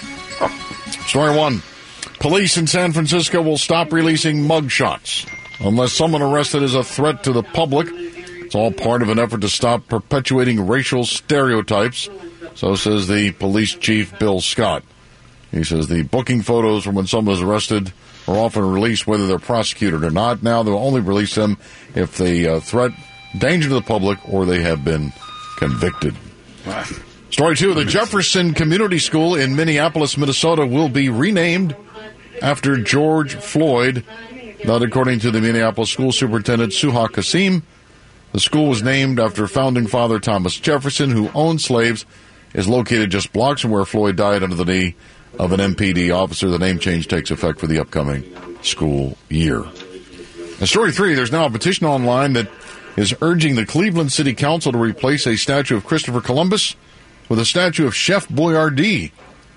Story one. Police in San Francisco will stop releasing mugshots unless someone arrested is a threat to the public It's all part of an effort to stop perpetuating racial stereotypes, so says the police chief, Bill Scott. He says the booking photos from when someone is arrested are often released whether they're prosecuted or not. Now they'll only release them if they uh, threat danger to the public or they have been convicted. Wow. Story two, the Jefferson Community School in Minneapolis, Minnesota will be renamed after George Floyd. That according to the Minneapolis school superintendent, Suha Kasim. The school was named after founding father Thomas Jefferson, who owned slaves, is located just blocks from where Floyd died under the knee of an M P D officer. The name change takes effect for the upcoming school year. And story three, there's now a petition online that is urging the Cleveland City Council to replace a statue of Christopher Columbus with a statue of Chef Boyardee.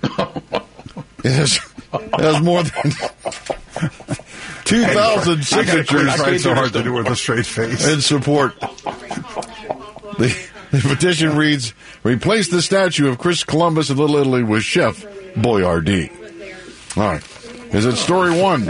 It has, it has more than two thousand signatures. I tried so hard to do it with a straight face. In support. The, the petition reads, replace the statue of Chris Columbus in Little Italy with Chef Boyardee. All right. Is it story one?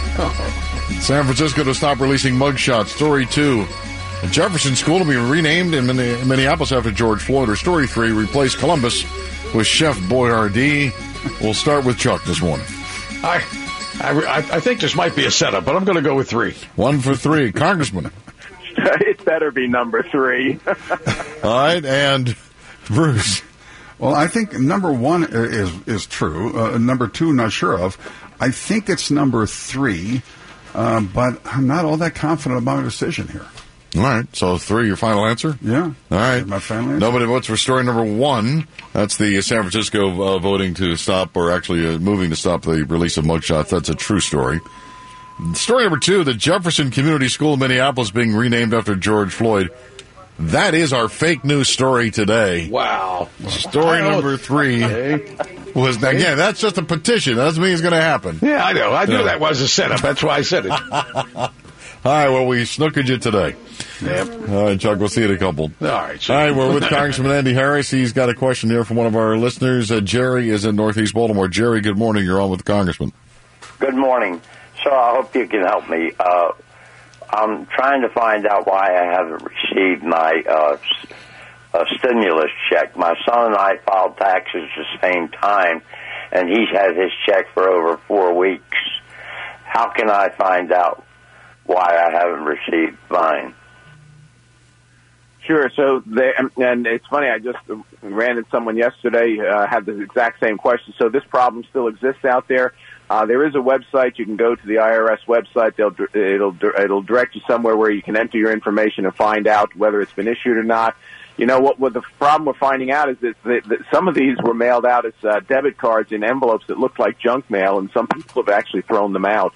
San Francisco to stop releasing mugshots. Story two. The Jefferson School to be renamed in Minneapolis after George Floyd. Or story three, replace Columbus with Chef Boyardee. We'll start with Chuck this morning. I, I, I think this might be a setup, but I'm going to go with three. One for three. Congressman. It better be number three. All right, and Bruce. Well, I think number one is is true. Uh, number two, not sure of. I think it's number three, uh, but I'm not all that confident about my decision here. All right, so three, your final answer? Yeah. All right. My final answer. Nobody votes for story number one. That's the San Francisco uh, voting to stop, or actually uh, moving to stop the release of mugshots. That's a true story. Story number two, the Jefferson Community School in Minneapolis being renamed after George Floyd. That is our fake news story today. Wow. Story number three was, again, that's just a petition. That doesn't mean it's going to happen. Yeah, I know. I knew Yeah. that was a setup. That's why I said it. All right, well, we snookered you today. Yep. All right, Chuck, we'll see you in a couple. All right. All right, we're with Congressman Andy Harris. He's got a question here from one of our listeners. Uh, Jerry is in Northeast Baltimore. Jerry, good morning. You're on with the Congressman. Good morning. So I hope you can help me. Uh, I'm trying to find out why I haven't received my uh, s- uh, stimulus check. My son and I filed taxes at the same time, and he's had his check for over four weeks. How can I find out why I haven't received mine? Sure. So, they, and it's funny, I just ran into someone yesterday, uh, had the exact same question. So this problem still exists out there. Uh, there is a website. You can go to the I R S website. They'll, it'll, it'll direct you somewhere where you can enter your information and find out whether it's been issued or not. You know, what, what the problem we're finding out is that, that, that some of these were mailed out as uh, debit cards in envelopes that looked like junk mail, and some people have actually thrown them out.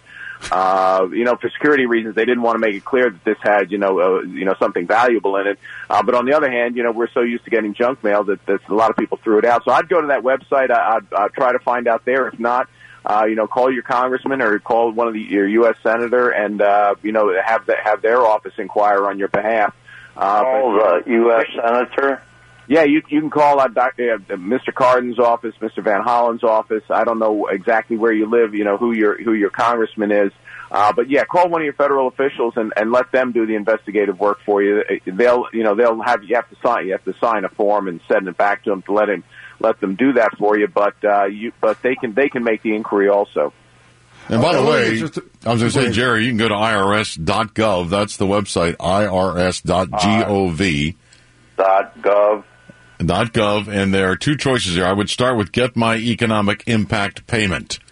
Uh, you know, for security reasons, they didn't want to make it clear that this had, you know, uh, you know, something valuable in it. Uh, but on the other hand, you know, we're so used to getting junk mail that, that a lot of people threw it out. So I'd go to that website. I, I'd, I'd try to find out there. If not, uh, you know, call your congressman or call one of the, your U S senator and, uh, you know, have the, have their office inquire on your behalf. Uh, Call but, the U S senator? Yeah, you you can call uh, Doctor Uh, Mister Cardin's office, Mister Van Hollen's office. I don't know exactly where you live, you know, who your who your congressman is. Uh, but yeah, call one of your federal officials and, and let them do the investigative work for you. They'll, you know, they'll have, you have to sign, you have to sign a form and send it back to them to let him, let them do that for you. But, uh, you, but they can, they can make the inquiry also. And by the Oh, way, just- I was going to say, Jerry, you can go to I R S dot gov. That's the website, I R S dot gov. Dot gov. Dot gov, and there are two choices there. I would start with Get My Economic Impact Payment.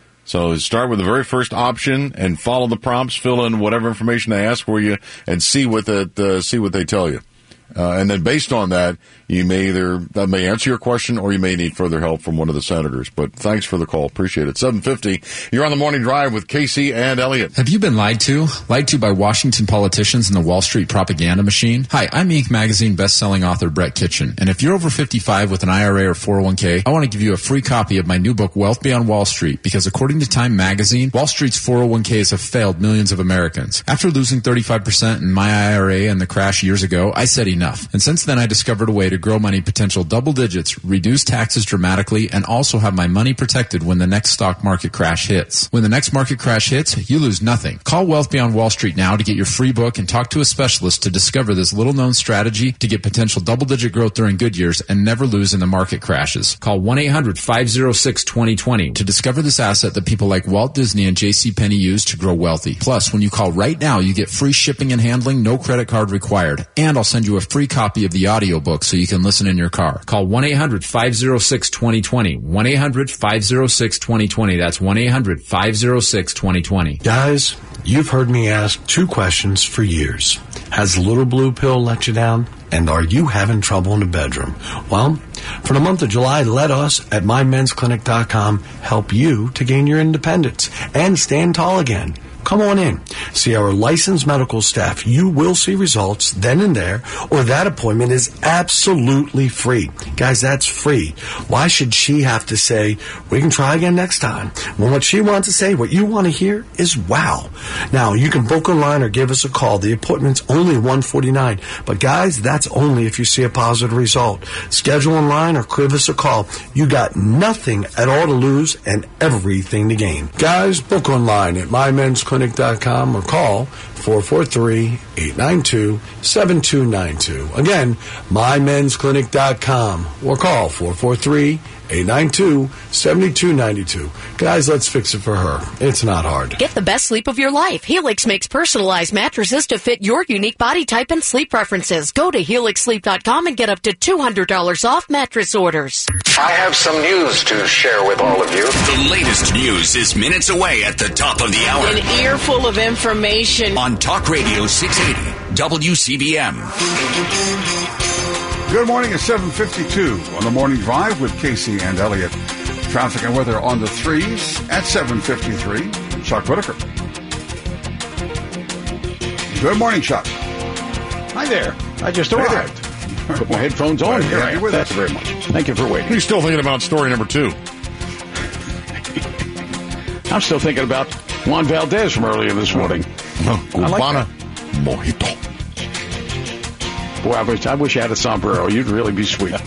So start with the very first option and follow the prompts, fill in whatever information they ask for you, and see what it, uh, see what they tell you. Uh, and then based on that, you may either, that may answer your question or you may need further help from one of the senators. But thanks for the call. Appreciate it. seven fifty, you're on the Morning Drive with Casey and Elliott. Have you been lied to? Lied to by Washington politicians and the Wall Street propaganda machine? Hi, I'm Inc magazine best-selling author Brett Kitchen. And if you're over fifty-five with an I R A or four oh one k, I want to give you a free copy of my new book, Wealth Beyond Wall Street, because according to Time magazine, Wall Street's four oh one k's have failed millions of Americans. After losing thirty-five percent in my I R A and the crash years ago, I said enough. And since then, I discovered a way to grow money potential double digits, reduce taxes dramatically, and also have my money protected when the next stock market crash hits. When the next market crash hits, you lose nothing. Call Wealth Beyond Wall Street now to get your free book and talk to a specialist to discover this little-known strategy to get potential double-digit growth during good years and never lose in the market crashes. Call one eight hundred five oh six two oh two oh to discover this asset that people like Walt Disney and JCPenney use to grow wealthy. Plus, when you call right now, you get free shipping and handling, no credit card required. And I'll send you a free copy of the audiobook so you can listen in your car. Call one eight hundred five oh six two oh two oh. one eight hundred five oh six two oh two oh. That's one eight hundred five oh six two oh two oh. Guys, you've heard me ask two questions for years. Has the little blue pill let you down? And are you having trouble in the bedroom? Well, for the month of July, let us at my men's clinic dot com help you to gain your independence and stand tall again. Come on in. See our licensed medical staff. You will see results then and there, or that appointment is absolutely free. Guys, that's free. Why should she have to say, we can try again next time? When what she wants to say, what you want to hear is wow. Now, you can book online or give us a call. The appointment's only one hundred forty-nine dollars. But guys, that's only if you see a positive result. Schedule online or give us a call. You got nothing at all to lose and everything to gain. Guys, book online at my men's clinic dot com or call four four three, eight nine two, seven two nine two. Again, my men's clinic dot com or call four four three, eight nine two, seven two nine two. Guys, let's fix it for her. It's not hard. Get the best sleep of your life. Helix makes personalized mattresses to fit your unique body type and sleep preferences. Go to helix sleep dot com and get up to two hundred dollars off mattress orders. I have some news to share with all of you. The latest news is minutes away at the top of the hour. An earful of information. On Talk Radio six eighty, W C B M. Good morning at seven fifty-two on the Morning Drive with Casey and Elliott. Traffic and weather on the threes at seven fifty-three. Chuck Whitaker. Good morning, Chuck. Hi there. I just arrived. Put my headphones on. Here I am. Thank you very much. Thank you for waiting. He's still thinking about story number two. I'm still thinking about Juan Valdez from earlier this morning. Oh, Cubana Mojito. Boy, I wish, I wish I had a sombrero. You'd really be sweet.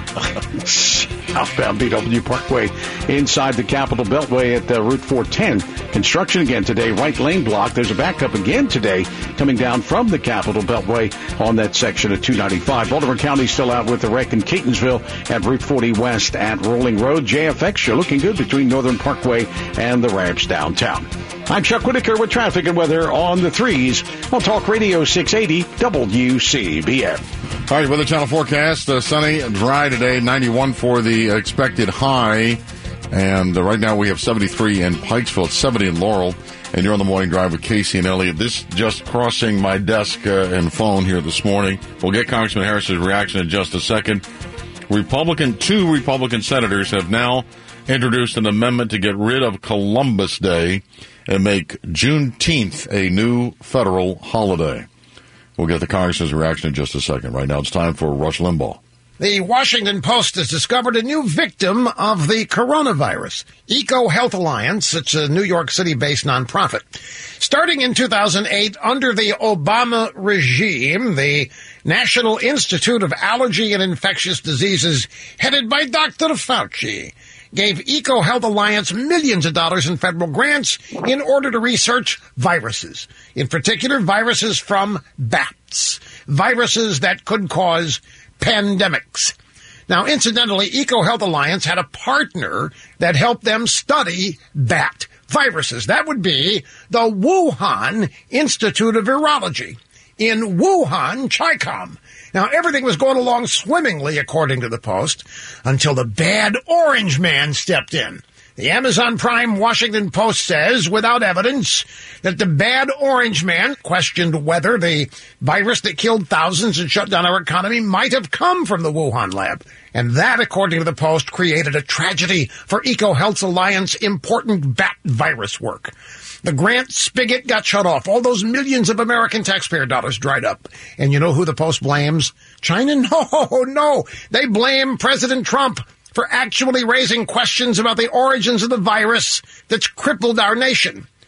Southbound B W Parkway inside the Capitol Beltway at uh, Route four ten. Construction again today. Right lane block. There's a backup again today coming down from the Capitol Beltway on that section of two ninety-five. Baltimore County still out with the wreck in Catonsville at Route forty West at Rolling Road. J F X, you're looking good between Northern Parkway and the ramps downtown. I'm Chuck Whitaker with traffic and weather on the threes on Talk Radio six eighty W C B M. All right, Weather Channel forecast. Uh, sunny, dry today, ninety-one for the expected high. And uh, right now we have seventy-three in Pikesville, seventy in Laurel. And you're on the Morning Drive with Casey and Elliott. This just crossing my desk uh, and phone here this morning. We'll get Congressman Harris's reaction in just a second. Republican, two Republican senators have now introduced an amendment to get rid of Columbus Day and make Juneteenth a new federal holiday. We'll get the Congressman's reaction in just a second. Right now it's time for Rush Limbaugh. The Washington Post has discovered a new victim of the coronavirus. EcoHealth Alliance, it's a New York City-based nonprofit. Starting in two thousand eight, under the Obama regime, the National Institute of Allergy and Infectious Diseases, headed by Doctor Fauci, gave EcoHealth Alliance millions of dollars in federal grants in order to research viruses, in particular viruses from bats, viruses that could cause pandemics. Now, incidentally, EcoHealth Alliance had a partner that helped them study bat viruses. That would be the Wuhan Institute of Virology in Wuhan, Chicom. Now, everything was going along swimmingly, according to the Post, until the bad orange man stepped in. The Amazon Prime Washington Post says, without evidence, that the bad orange man questioned whether the virus that killed thousands and shut down our economy might have come from the Wuhan lab. And that, according to the Post, created a tragedy for EcoHealth Alliance important bat virus work. The grant spigot got shut off. All those millions of American taxpayer dollars dried up. And you know who the Post blames? China? No, no. They blame President Trump for actually raising questions about the origins of the virus that's crippled our nation.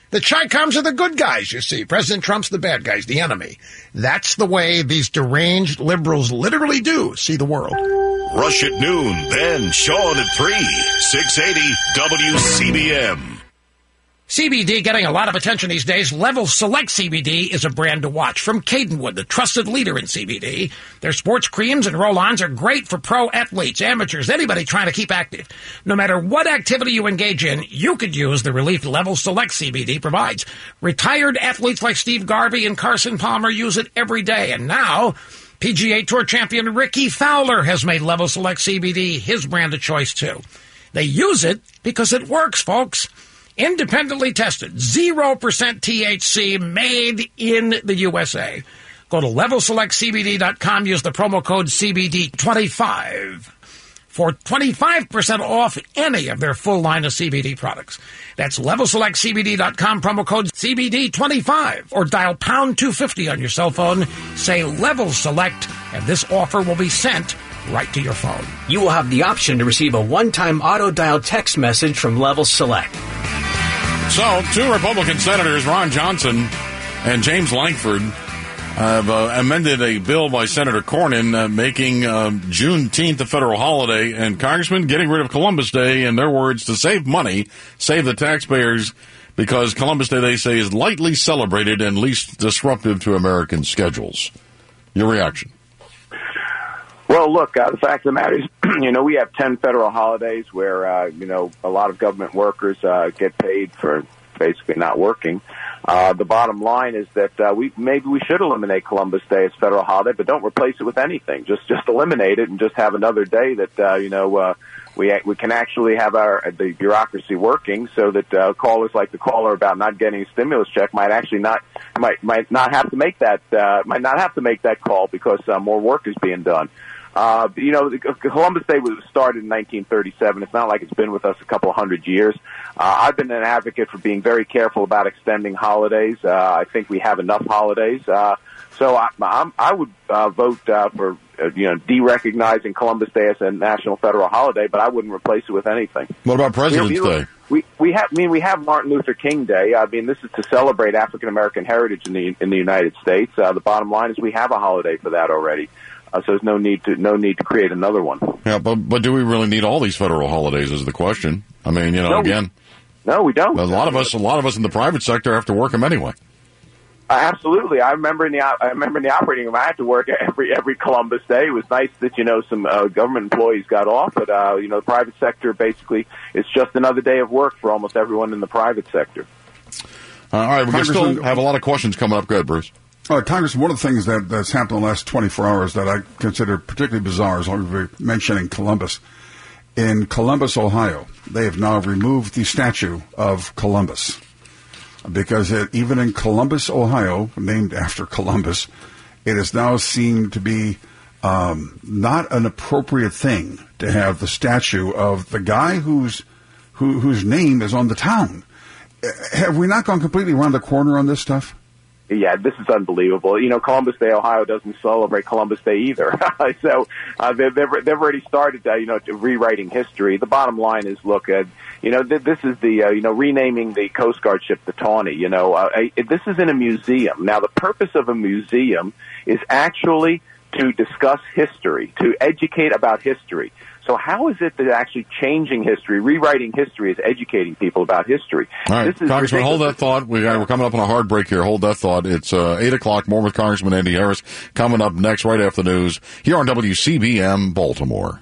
The Chi-Coms are the good guys, you see. President Trump's the bad guys, the enemy. That's the way these deranged liberals literally do see the world. Rush at noon, then Sean at three. six eighty W C B M. C B D getting a lot of attention these days. Level Select C B D is a brand to watch from Cadenwood, the trusted leader in C B D. Their sports creams and roll-ons are great for pro athletes, amateurs, anybody trying to keep active. No matter what activity you engage in, you could use the relief Level Select C B D provides. Retired athletes like Steve Garvey and Carson Palmer use it every day. And now, P G A Tour champion Ricky Fowler has made Level Select C B D his brand of choice, too. They use it because it works, folks. Independently tested, zero percent T H C, made in the U S A. Go to level select C B D dot com, use the promo code C B D twenty-five for twenty-five percent off any of their full line of C B D products. That's level select C B D dot com, promo code C B D twenty-five, or dial pound two fifty on your cell phone, say Level Select, and this offer will be sent right to your phone. You will have the option to receive a one-time auto-dial text message from Level Select. So, two Republican senators, Ron Johnson and James Lankford, have uh, amended a bill by Senator Cornyn uh, making uh, Juneteenth a federal holiday, and Congressman getting rid of Columbus Day, in their words, to save money, save the taxpayers, because Columbus Day, they say, is lightly celebrated and least disruptive to American schedules. Your reaction? Well, look, uh, the fact of the matter is, you know, we have ten federal holidays where, uh, you know, a lot of government workers uh, get paid for basically not working. Uh, the bottom line is that uh, we maybe we should eliminate Columbus Day as federal holiday, but don't replace it with anything. Just just eliminate it and just have another day that, uh, you know, uh, we we can actually have our the bureaucracy working, so that uh, callers like the caller about not getting a stimulus check might actually not might might not have to make that uh, might not have to make that call because uh, more work is being done. Uh, you know, Columbus Day was started in nineteen thirty-seven. It's not like it's been with us a couple of hundred years. Uh, I've been an advocate for being very careful about extending holidays. Uh, I think we have enough holidays. Uh, so I, I'm, I would uh, vote uh, for, uh, you know, de-recognizing Columbus Day as a national federal holiday, but I wouldn't replace it with anything. What about President's you know, Day? We we have. I mean, we have Martin Luther King Day. I mean, this is to celebrate African American heritage in the in the United States. Uh, the bottom line is we have a holiday for that already. Uh, so there's no need to no need to create another one. Yeah, but but do we really need all these federal holidays? Is the question. I mean, you know, no, again, we, no, we don't. A lot of us, a lot of us in the private sector have to work them anyway. Uh, absolutely, I remember in the I remember in the operating room, I had to work every every Columbus Day. It was nice that you know some uh, government employees got off, but uh, you know the private sector basically it's just another day of work for almost everyone in the private sector. Uh, all right, we still have a lot of questions coming up. Go ahead, Bruce. Uh, Congressman, one of the things that, that's happened in the last twenty-four hours that I consider particularly bizarre, as long as we're mentioning Columbus. In Columbus, Ohio, they have now removed the statue of Columbus. Because it, even in Columbus, Ohio, named after Columbus, it is now seen to be um, not an appropriate thing to have the statue of the guy whose who, whose name is on the town. Have we not gone completely around the corner on this stuff? Yeah, this is unbelievable. You know, Columbus Day, Ohio doesn't celebrate Columbus Day either. so uh, they've, they've they've already started, uh, you know, rewriting history. The bottom line is, look, uh, you know, th- this is the, uh, you know, renaming the Coast Guard ship the Tawny. You know, uh, I, this is in a museum. Now, the purpose of a museum is actually to discuss history, to educate about history. So how is it that actually changing history, rewriting history, is educating people about history? All right, this is Congressman, ridiculous. hold that thought. We, we're coming up on a hard break here. Hold that thought. It's uh, eight o'clock. More with Congressman Andy Harris coming up next, right after the news, here on W C B M Baltimore.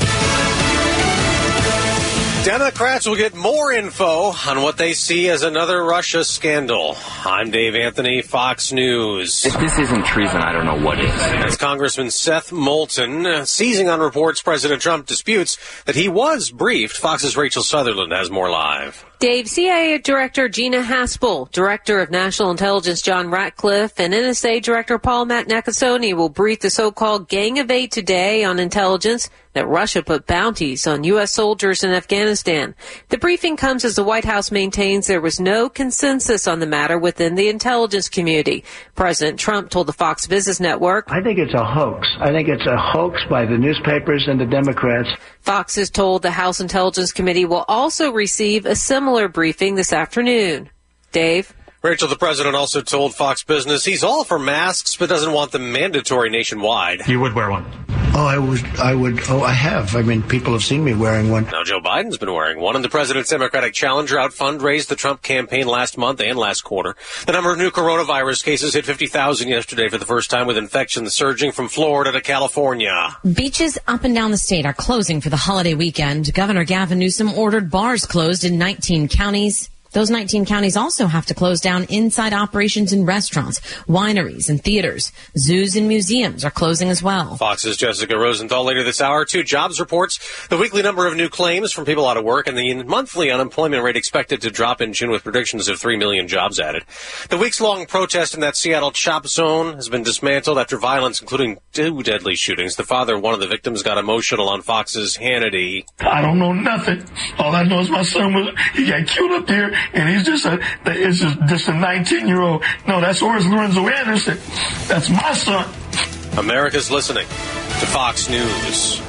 Democrats will get more info on what they see as another Russia scandal. I'm Dave Anthony, Fox News. If this isn't treason, I don't know what is. As Congressman Seth Moulton, uh, seizing on reports President Trump disputes that he was briefed. Fox's Rachel Sutherland has more live. Dave, C I A Director Gina Haspel, Director of National Intelligence John Ratcliffe, and N S A Director Paul Matt Nakasone will brief the so-called Gang of Eight today on intelligence that Russia put bounties on U S soldiers in Afghanistan. The briefing comes as the White House maintains there was no consensus on the matter within the intelligence community. President Trump told the Fox Business Network, I think it's a hoax. I think it's a hoax by the newspapers and the Democrats. Fox is told the House Intelligence Committee will also receive a similar briefing this afternoon. Dave? Rachel, the president also told Fox Business he's all for masks, but doesn't want them mandatory nationwide. You would wear one? Oh, I would, I would, oh, I have. I mean, people have seen me wearing one. Now, Joe Biden's been wearing one, and the president's Democratic challenger out fundraised the Trump campaign last month and last quarter. The number of new coronavirus cases hit fifty thousand yesterday for the first time, with infections surging from Florida to California. Beaches up and down the state are closing for the holiday weekend. Governor Gavin Newsom ordered bars closed in nineteen counties. Those nineteen counties also have to close down inside operations in restaurants, wineries, and theaters. Zoos and museums are closing as well. Fox's Jessica Rosenthal later this hour. Two jobs reports, the weekly number of new claims from people out of work, and the monthly unemployment rate expected to drop in June with predictions of three million jobs added. The weeks-long protest in that Seattle chop zone has been dismantled after violence, including two deadly shootings. The father of one of the victims got emotional on Fox's Hannity. I don't know nothing. All I know is my son was, he got killed up there. And he's just a, it's just, just a nineteen-year-old. No, that's Oris Lorenzo Anderson. That's my son. America's listening to Fox News.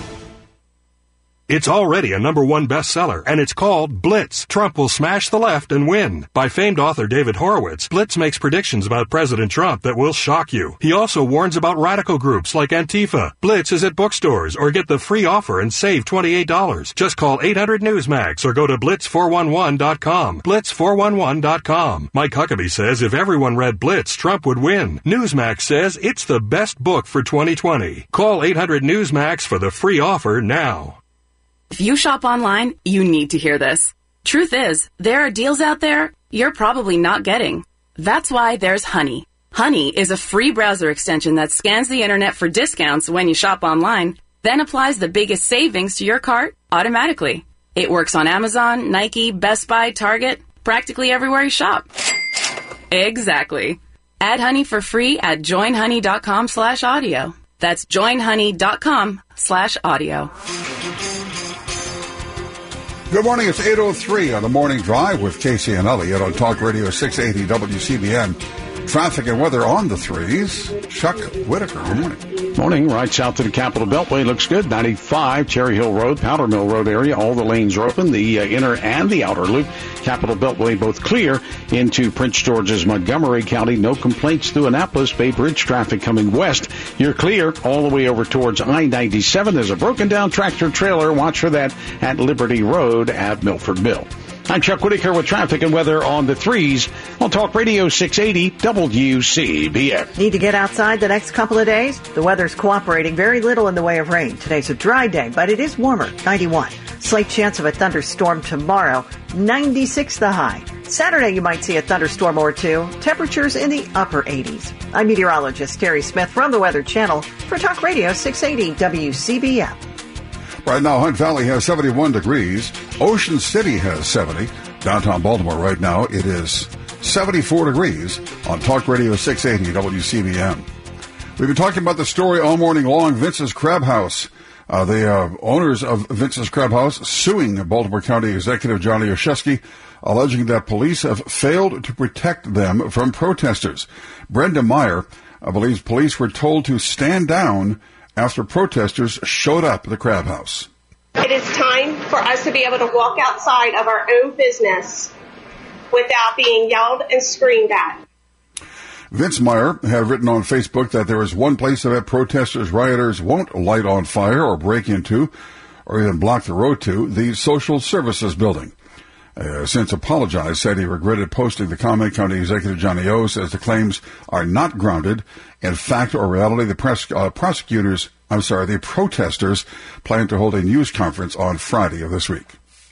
It's already a number one bestseller, and it's called Blitz. Trump will smash the left and win. By famed author David Horowitz, Blitz makes predictions about President Trump that will shock you. He also warns about radical groups like Antifa. Blitz is at bookstores, or get the free offer and save twenty-eight dollars. Just call eight hundred Newsmax or go to blitz four one one dot com. blitz four one one dot com. Mike Huckabee says if everyone read Blitz, Trump would win. Newsmax says it's the best book for twenty twenty. Call eight hundred Newsmax for the free offer now. If you shop online, you need to hear this. Truth is, there are deals out there you're probably not getting. That's why there's Honey. Honey is a free browser extension that scans the internet for discounts when you shop online, then applies the biggest savings to your cart automatically. It works on Amazon, Nike, Best Buy, Target, practically everywhere you shop. Exactly. Add Honey for free at joinhoney.com slash audio. That's joinhoney.com slash audio. Good morning. It's eight oh three on the Morning Drive with Casey and Elliott on Talk Radio six eighty W C B N. Traffic and weather on the threes. Chuck Whitaker, good morning. Morning. Right south to the Capitol Beltway looks good. ninety-five, Cherry Hill Road, Powder Mill Road area. All the lanes are open. The uh, inner and the outer loop. Capitol Beltway both clear into Prince George's Montgomery County. No complaints through Annapolis. Bay Bridge traffic coming west. You're clear all the way over towards I ninety-seven. There's a broken down tractor trailer. Watch for that at Liberty Road at Milford Mill. I'm Chuck Whitaker with traffic and weather on the threes on Talk Radio six eighty W C B N. Need to get outside the next couple of days? The weather's cooperating very little in the way of rain. Today's a dry day, but it is warmer, ninety-one. Slight chance of a thunderstorm tomorrow, ninety-six the high. Saturday you might see a thunderstorm or two. Temperatures in the upper eighties. I'm meteorologist Terry Smith from the Weather Channel for Talk Radio six eighty W C B N. Right now, Hunt Valley has seventy-one degrees. Ocean City has seventy. Downtown Baltimore right now, it is seventy-four degrees on Talk Radio six eighty W C B N. We've been talking about the story all morning long, Vince's Crab House. Uh, the uh, owners of Vince's Crab House suing Baltimore County Executive Johnny Olszewski, alleging that police have failed to protect them from protesters. Brenda Meyer uh, believes police were told to stand down after protesters showed up at the Crab House. It is time for us to be able to walk outside of our own business without being yelled and screamed at. Vince Meyer had written on Facebook that there is one place that protesters, rioters won't light on fire or break into or even block the road to, the Social Services Building. Uh, since apologized, said he regretted posting the comment. County Executive Johnny O says the claims are not grounded in fact or reality. The press, uh, prosecutors, I'm sorry, the protesters plan to hold a news conference on Friday of this week.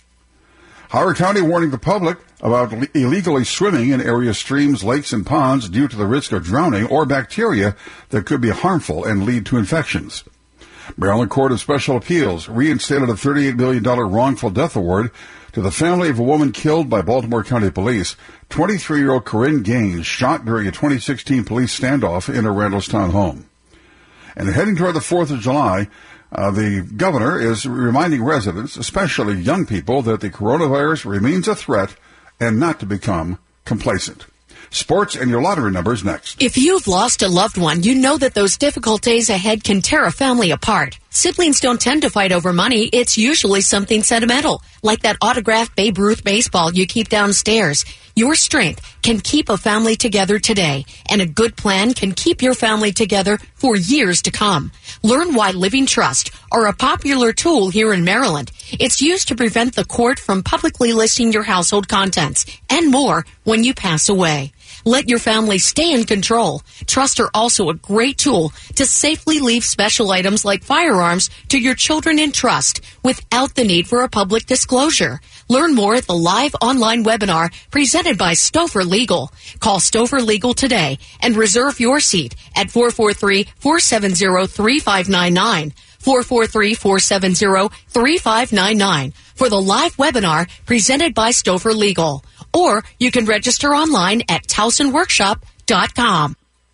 Howard County warning the public about illegally swimming in area streams, lakes, and ponds due to the risk of drowning or bacteria that could be harmful and lead to infections. Maryland Court of Special Appeals reinstated a thirty-eight million dollars wrongful death award to the family of a woman killed by Baltimore County Police. twenty-three-year-old Corinne Gaines shot during a twenty sixteen police standoff in her Randallstown home. And heading toward the fourth of July, uh, the governor is reminding residents, especially young people, that the coronavirus remains a threat and not to become complacent. Sports and your lottery numbers next. If you've lost a loved one, you know that those difficult days ahead can tear a family apart. Siblings don't tend to fight over money. It's usually something sentimental, like that autographed Babe Ruth baseball you keep downstairs. Your strength can keep a family together today, and a good plan can keep your family together for years to come. Learn why Living Trust are a popular tool here in Maryland. It's used to prevent the court from publicly listing your household contents and more when you pass away. Let your family stay in control. Trusts are also a great tool to safely leave special items like firearms to your children in trust without the need for a public disclosure. Learn more at the live online webinar presented by Stouffer Legal. Call Stouffer Legal today and reserve your seat at four four three, four seven zero, three five nine nine. four four three, four seven zero, three five nine nine for the live webinar presented by Stouffer Legal. Or you can register online at towson workshop dot com.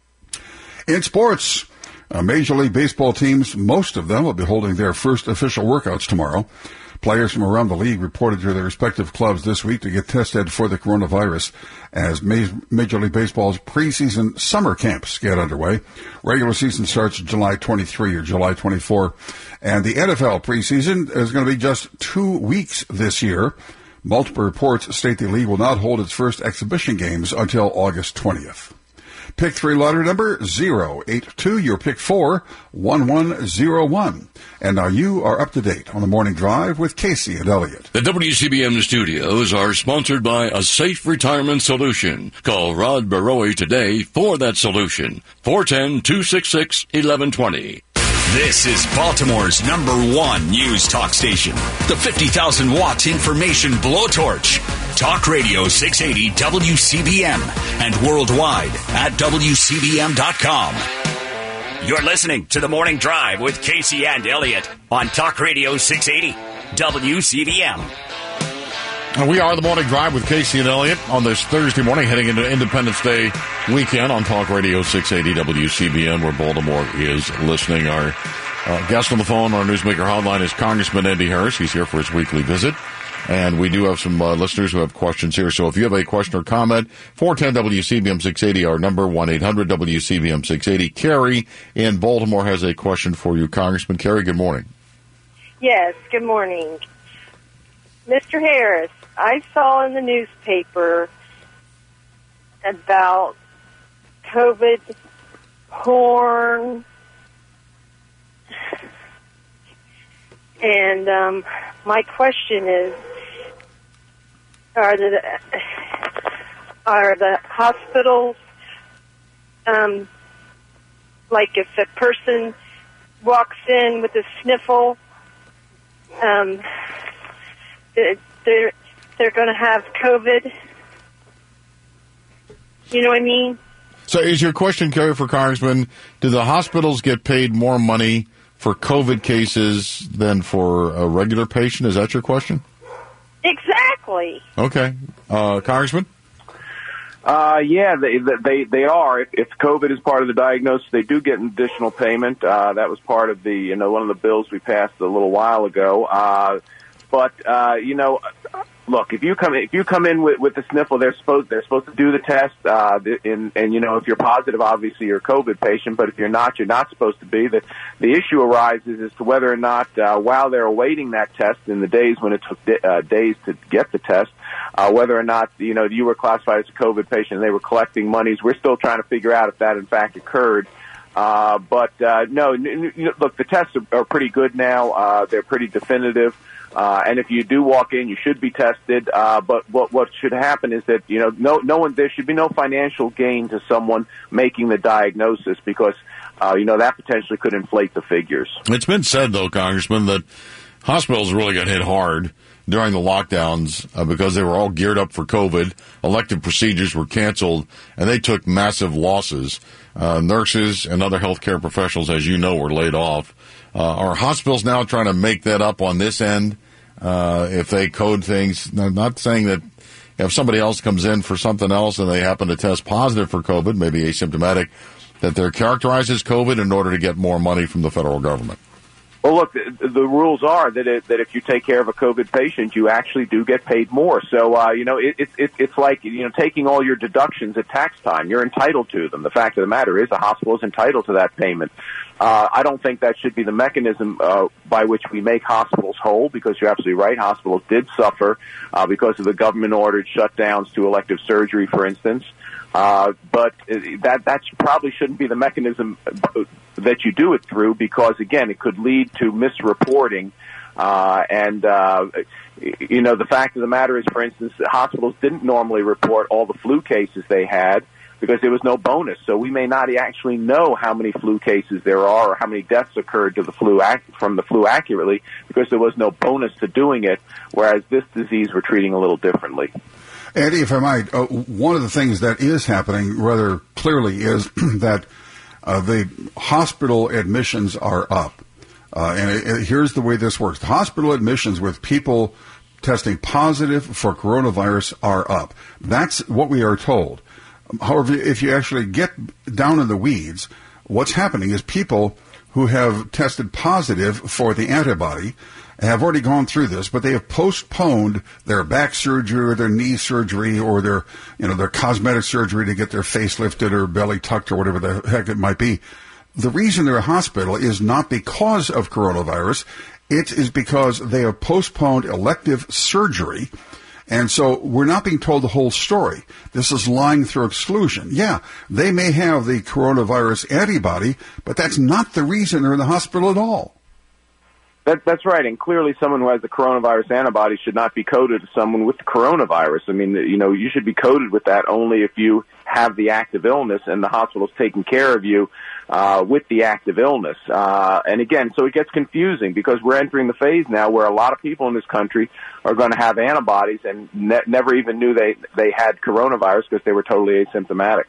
In sports, uh, Major League Baseball teams, most of them will be holding their first official workouts tomorrow. Players from around the league reported to their respective clubs this week to get tested for the coronavirus as Major League Baseball's preseason summer camps get underway. Regular season starts July twenty-third or July twenty-fourth. And the N F L preseason is going to be just two weeks this year. Multiple reports state the league will not hold its first exhibition games until August twentieth. Pick three lottery number zero eight two. Your pick four one one zero one. And now you are up to date on the morning drive with Casey and Elliott. The W C B M studios are sponsored by A Safe Retirement Solution. Call Rod Baroe today for that solution. four one zero, two six six, one one two zero. This is Baltimore's number one news talk station, the fifty thousand watt information blowtorch. Talk Radio six eighty W C B M and worldwide at W C B M dot com. You're listening to The Morning Drive with Casey and Elliott on Talk Radio six eighty W C B M. And we are The Morning Drive with Casey and Elliott on this Thursday morning, heading into Independence Day weekend on Talk Radio six eighty W C B M, where Baltimore is listening. Our uh, guest on the phone, our Newsmaker hotline, is Congressman Andy Harris. He's here for his weekly visit. And we do have some uh, listeners who have questions here. So if you have a question or comment, four one zero W C B M six eighty, our number, one eight hundred W C B M six eighty. Carrie in Baltimore has a question for you, Congressman. Carrie, good morning. Yes, good morning. Mister Harris, I saw in the newspaper about COVID porn, and um, my question is, are the are the hospitals, um, like if a person walks in with a sniffle, um, they're they're going to have COVID? You know what I mean? So is your question, Carrie, for Congressman, do the hospitals get paid more money for COVID cases than for a regular patient? Is that your question? Exactly. Okay. Uh, Congressman? Uh, yeah, they they they are. If, if COVID is part of the diagnosis, they do get an additional payment. Uh, that was part of the, you know, one of the bills we passed a little while ago. Uh, but, uh, you know, look, if you come if you come in with, with the sniffle, they're supposed they're supposed to do the test. Uh, and, and you know, if you're positive, obviously you're a COVID patient. But if you're not, you're not supposed to be. The the issue arises as to whether or not, uh, while they're awaiting that test in the days when it took d- uh, days to get the test, uh, whether or not you know you were classified as a COVID patient and they were collecting monies. We're still trying to figure out if that in fact occurred. Uh, but uh, no, n- n- look, the tests are, are pretty good now. Uh, they're pretty definitive. Uh, and if you do walk in, you should be tested. Uh, but what, what should happen is that, you know, no, no one, there should be no financial gain to someone making the diagnosis because, uh, you know, that potentially could inflate the figures. It's been said, though, Congressman, that hospitals really got hit hard during the lockdowns uh, because they were all geared up for COVID. Elective procedures were canceled, and they took massive losses. Uh, nurses and other healthcare professionals, as you know, were laid off. Uh, are hospitals now trying to make that up on this end? Uh, if they code things, not saying that if somebody else comes in for something else and they happen to test positive for COVID, maybe asymptomatic, that they're characterized as COVID in order to get more money from the federal government. Well, look, the, the rules are that it, that if you take care of a COVID patient, you actually do get paid more. So, uh, you know, it, it, it, it's like, you know, taking all your deductions at tax time. You're entitled to them. The fact of the matter is the hospital is entitled to that payment. Uh, I don't think that should be the mechanism uh, by which we make hospitals whole, because you're absolutely right. Hospitals did suffer uh, because of the government-ordered shutdowns to elective surgery, for instance. Uh, but that that probably shouldn't be the mechanism that you do it through, because, again, it could lead to misreporting. Uh, and, uh, you know, the fact of the matter is, for instance, hospitals didn't normally report all the flu cases they had because there was no bonus. So we may not actually know how many flu cases there are or how many deaths occurred to the flu ac- from the flu accurately, because there was no bonus to doing it, whereas this disease we're treating a little differently. Andy, if I might, uh, one of the things that is happening rather clearly is that uh, the hospital admissions are up. Uh, and it, it, here's the way this works. The hospital admissions with people testing positive for coronavirus are up. That's what we are told. However, if you actually get down in the weeds, what's happening is people who have tested positive for the antibody have already gone through this, but they have postponed their back surgery or their knee surgery or their, you know, their cosmetic surgery to get their face lifted or belly tucked or whatever the heck it might be. The reason they're in a hospital is not because of coronavirus. It is because they have postponed elective surgery. And so we're not being told the whole story. This is lying through exclusion. Yeah, they may have the coronavirus antibody, but that's not the reason they're in the hospital at all. That, that's right, and clearly someone who has the coronavirus antibody should not be coded as someone with the coronavirus. I mean, you know, you should be coded with that only if you have the active illness and the hospital's taking care of you uh, with the active illness. Uh, and again, so it gets confusing because we're entering the phase now where a lot of people in this country are going to have antibodies and ne- never even knew they, they had coronavirus because they were totally asymptomatic.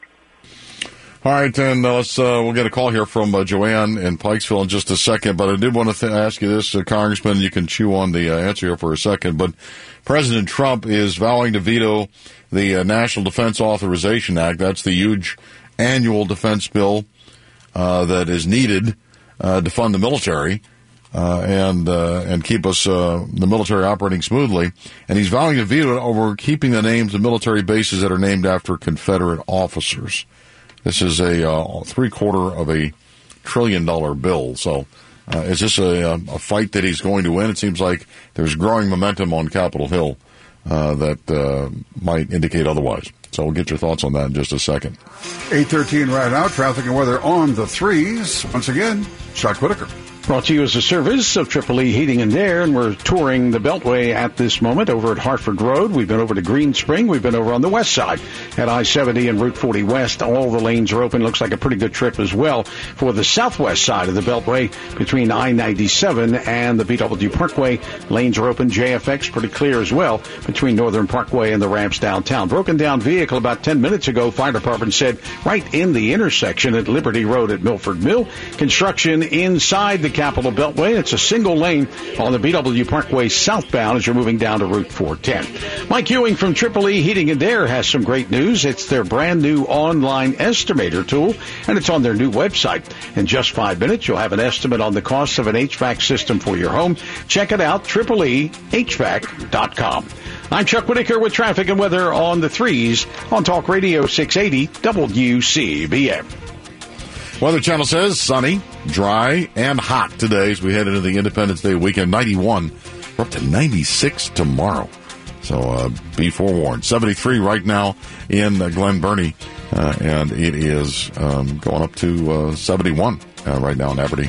All right, and uh, let's, uh, we'll get a call here from uh, Joanne in Pikesville in just a second, but I did want to th- ask you this, uh, Congressman. You can chew on the uh, answer here for a second, but President Trump is vowing to veto the uh, National Defense Authorization Act. That's the huge annual defense bill uh, that is needed uh, to fund the military uh, and uh, and keep us uh, the military operating smoothly. And he's vowing to veto it over keeping the names of military bases that are named after Confederate officers. This is a uh, three-quarter of a trillion-dollar bill. So uh, is this a, a fight that he's going to win? It seems like there's growing momentum on Capitol Hill uh, that uh, might indicate otherwise. So we'll get your thoughts on that in just a second. eight thirteen right now, traffic and weather on the threes. Once again, Chuck Whitaker. Brought to you as a service of Triple E Heating and Air, and we're touring the Beltway at this moment over at Hartford Road. We've been over to Green Spring. We've been over on the west side at I seventy and Route forty West. All the lanes are open. Looks like a pretty good trip as well for the southwest side of the Beltway between I ninety-seven and the B W Parkway. Lanes are open. J F X pretty clear as well between Northern Parkway and the ramps downtown. Broken down vehicle about ten minutes ago, fire department said right in the intersection at Liberty Road at Milford Mill. Construction inside the Capitol Beltway. It's a single lane on the B W Parkway southbound as you're moving down to Route four ten. Mike Ewing from Triple E Heating and Air has some great news. It's their brand new online estimator tool, and it's on their new website. In just five minutes, you'll have an estimate on the cost of an H V A C system for your home. Check it out, triple E H V A C dot com. I'm Chuck Whitaker with traffic and weather on the threes on Talk Radio six eighty W C B M. Weather Channel says sunny, dry, and hot today as we head into the Independence Day weekend. ninety-one. We're up to ninety-six tomorrow. So uh, be forewarned. seventy-three right now in uh, Glen Burnie, uh, and it is um, going up to uh, seventy-one uh, right now in Aberdeen.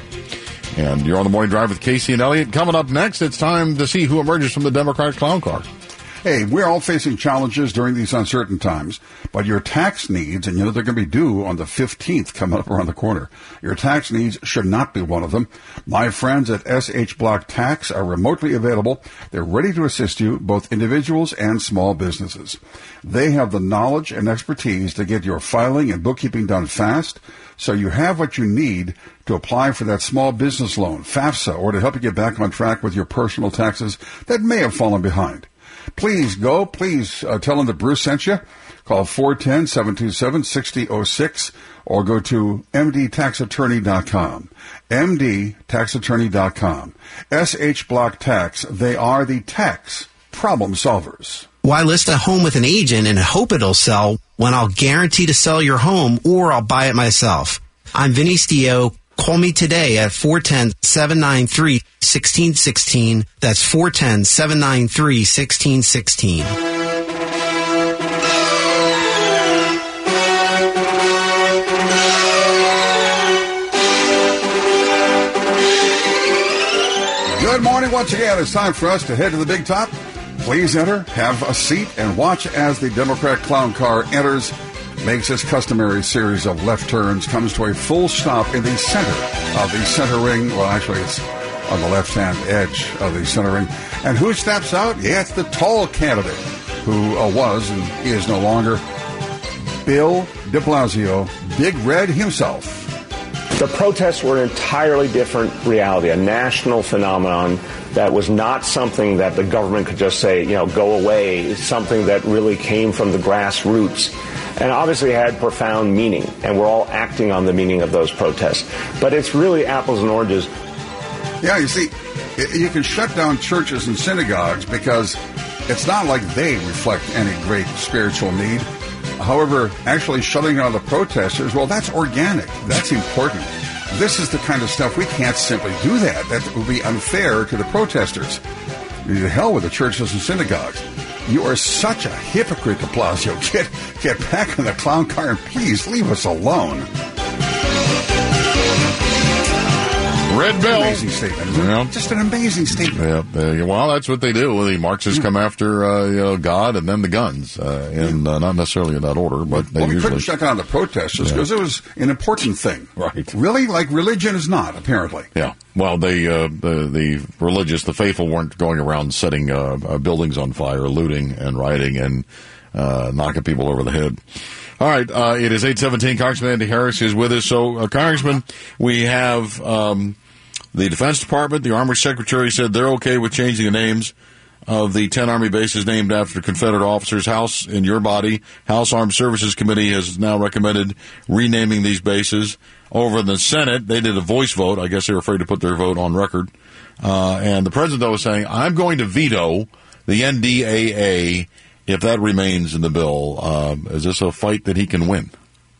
And you're on the Morning Drive with Casey and Elliott. Coming up next, it's time to see who emerges from the Democratic clown car. Hey, we're all facing challenges during these uncertain times, but your tax needs, and you know they're going to be due on the fifteenth coming up around the corner. Your tax needs should not be one of them. My friends at S H Block Tax are remotely available. They're ready to assist you, both individuals and small businesses. They have the knowledge and expertise to get your filing and bookkeeping done fast, so you have what you need to apply for that small business loan, FAFSA, or to help you get back on track with your personal taxes that may have fallen behind. Please go. Please uh, tell them that Bruce sent you. Call four one zero, seven two seven, six zero zero six or go to m d tax attorney dot com. m d tax attorney dot com. S H Block Tax. They are the tax problem solvers. Why list a home with an agent and hope it'll sell when I'll guarantee to sell your home or I'll buy it myself? I'm Vinny Stio. Call me today at four one zero, seven nine three, one six one six. That's four one zero, seven nine three, one six one six. Good morning once again. It's time for us to head to the big top. Please enter, have a seat, and watch as the Democrat clown car enters, makes its customary series of left turns, comes to a full stop in the center of the center ring. Well, actually, it's on the left-hand edge of the center ring. And who steps out? Yeah, it's the tall candidate who uh, was and is no longer Bill de Blasio, Big Red himself. The protests were an entirely different reality, a national phenomenon that was not something that the government could just say, you know, go away. It's something that really came from the grassroots and obviously had profound meaning, and we're all acting on the meaning of those protests. But it's really apples and oranges. Yeah, you see, you can shut down churches and synagogues because it's not like they reflect any great spiritual need. However, actually shutting down the protesters, well, that's organic. That's important. This is the kind of stuff we can't simply do that. That would be unfair to the protesters. The hell with the churches and synagogues. You are such a hypocrite, de Blasio. Get, get back on the clown car and please leave us alone. Red Bill. Amazing statement. Isn't yeah. it? Just an amazing statement. Yeah. Uh, well, that's what they do. The Marxists come after uh, you know, God and then the guns, uh, in uh, not necessarily in that order, but they well, we usually couldn't shut down the protesters because yeah. it was an important thing. Right. Really, like religion is not, apparently. Yeah. Well, they uh, the the religious, the faithful, weren't going around setting uh, uh, buildings on fire, looting and rioting and uh, knocking people over the head. All right, uh, it is eight seventeen. Congressman Andy Harris is with us. So, uh, Congressman, we have um, the Defense Department, the Army Secretary said they're okay with changing the names of the ten Army bases named after Confederate officers. House, in your body, House Armed Services Committee has now recommended renaming these bases. Over in the Senate, they did a voice vote. I guess they were afraid to put their vote on record. Uh, and the president, though, was saying, I'm going to veto the N D A A if that remains in the bill. Um, is this a fight that he can win?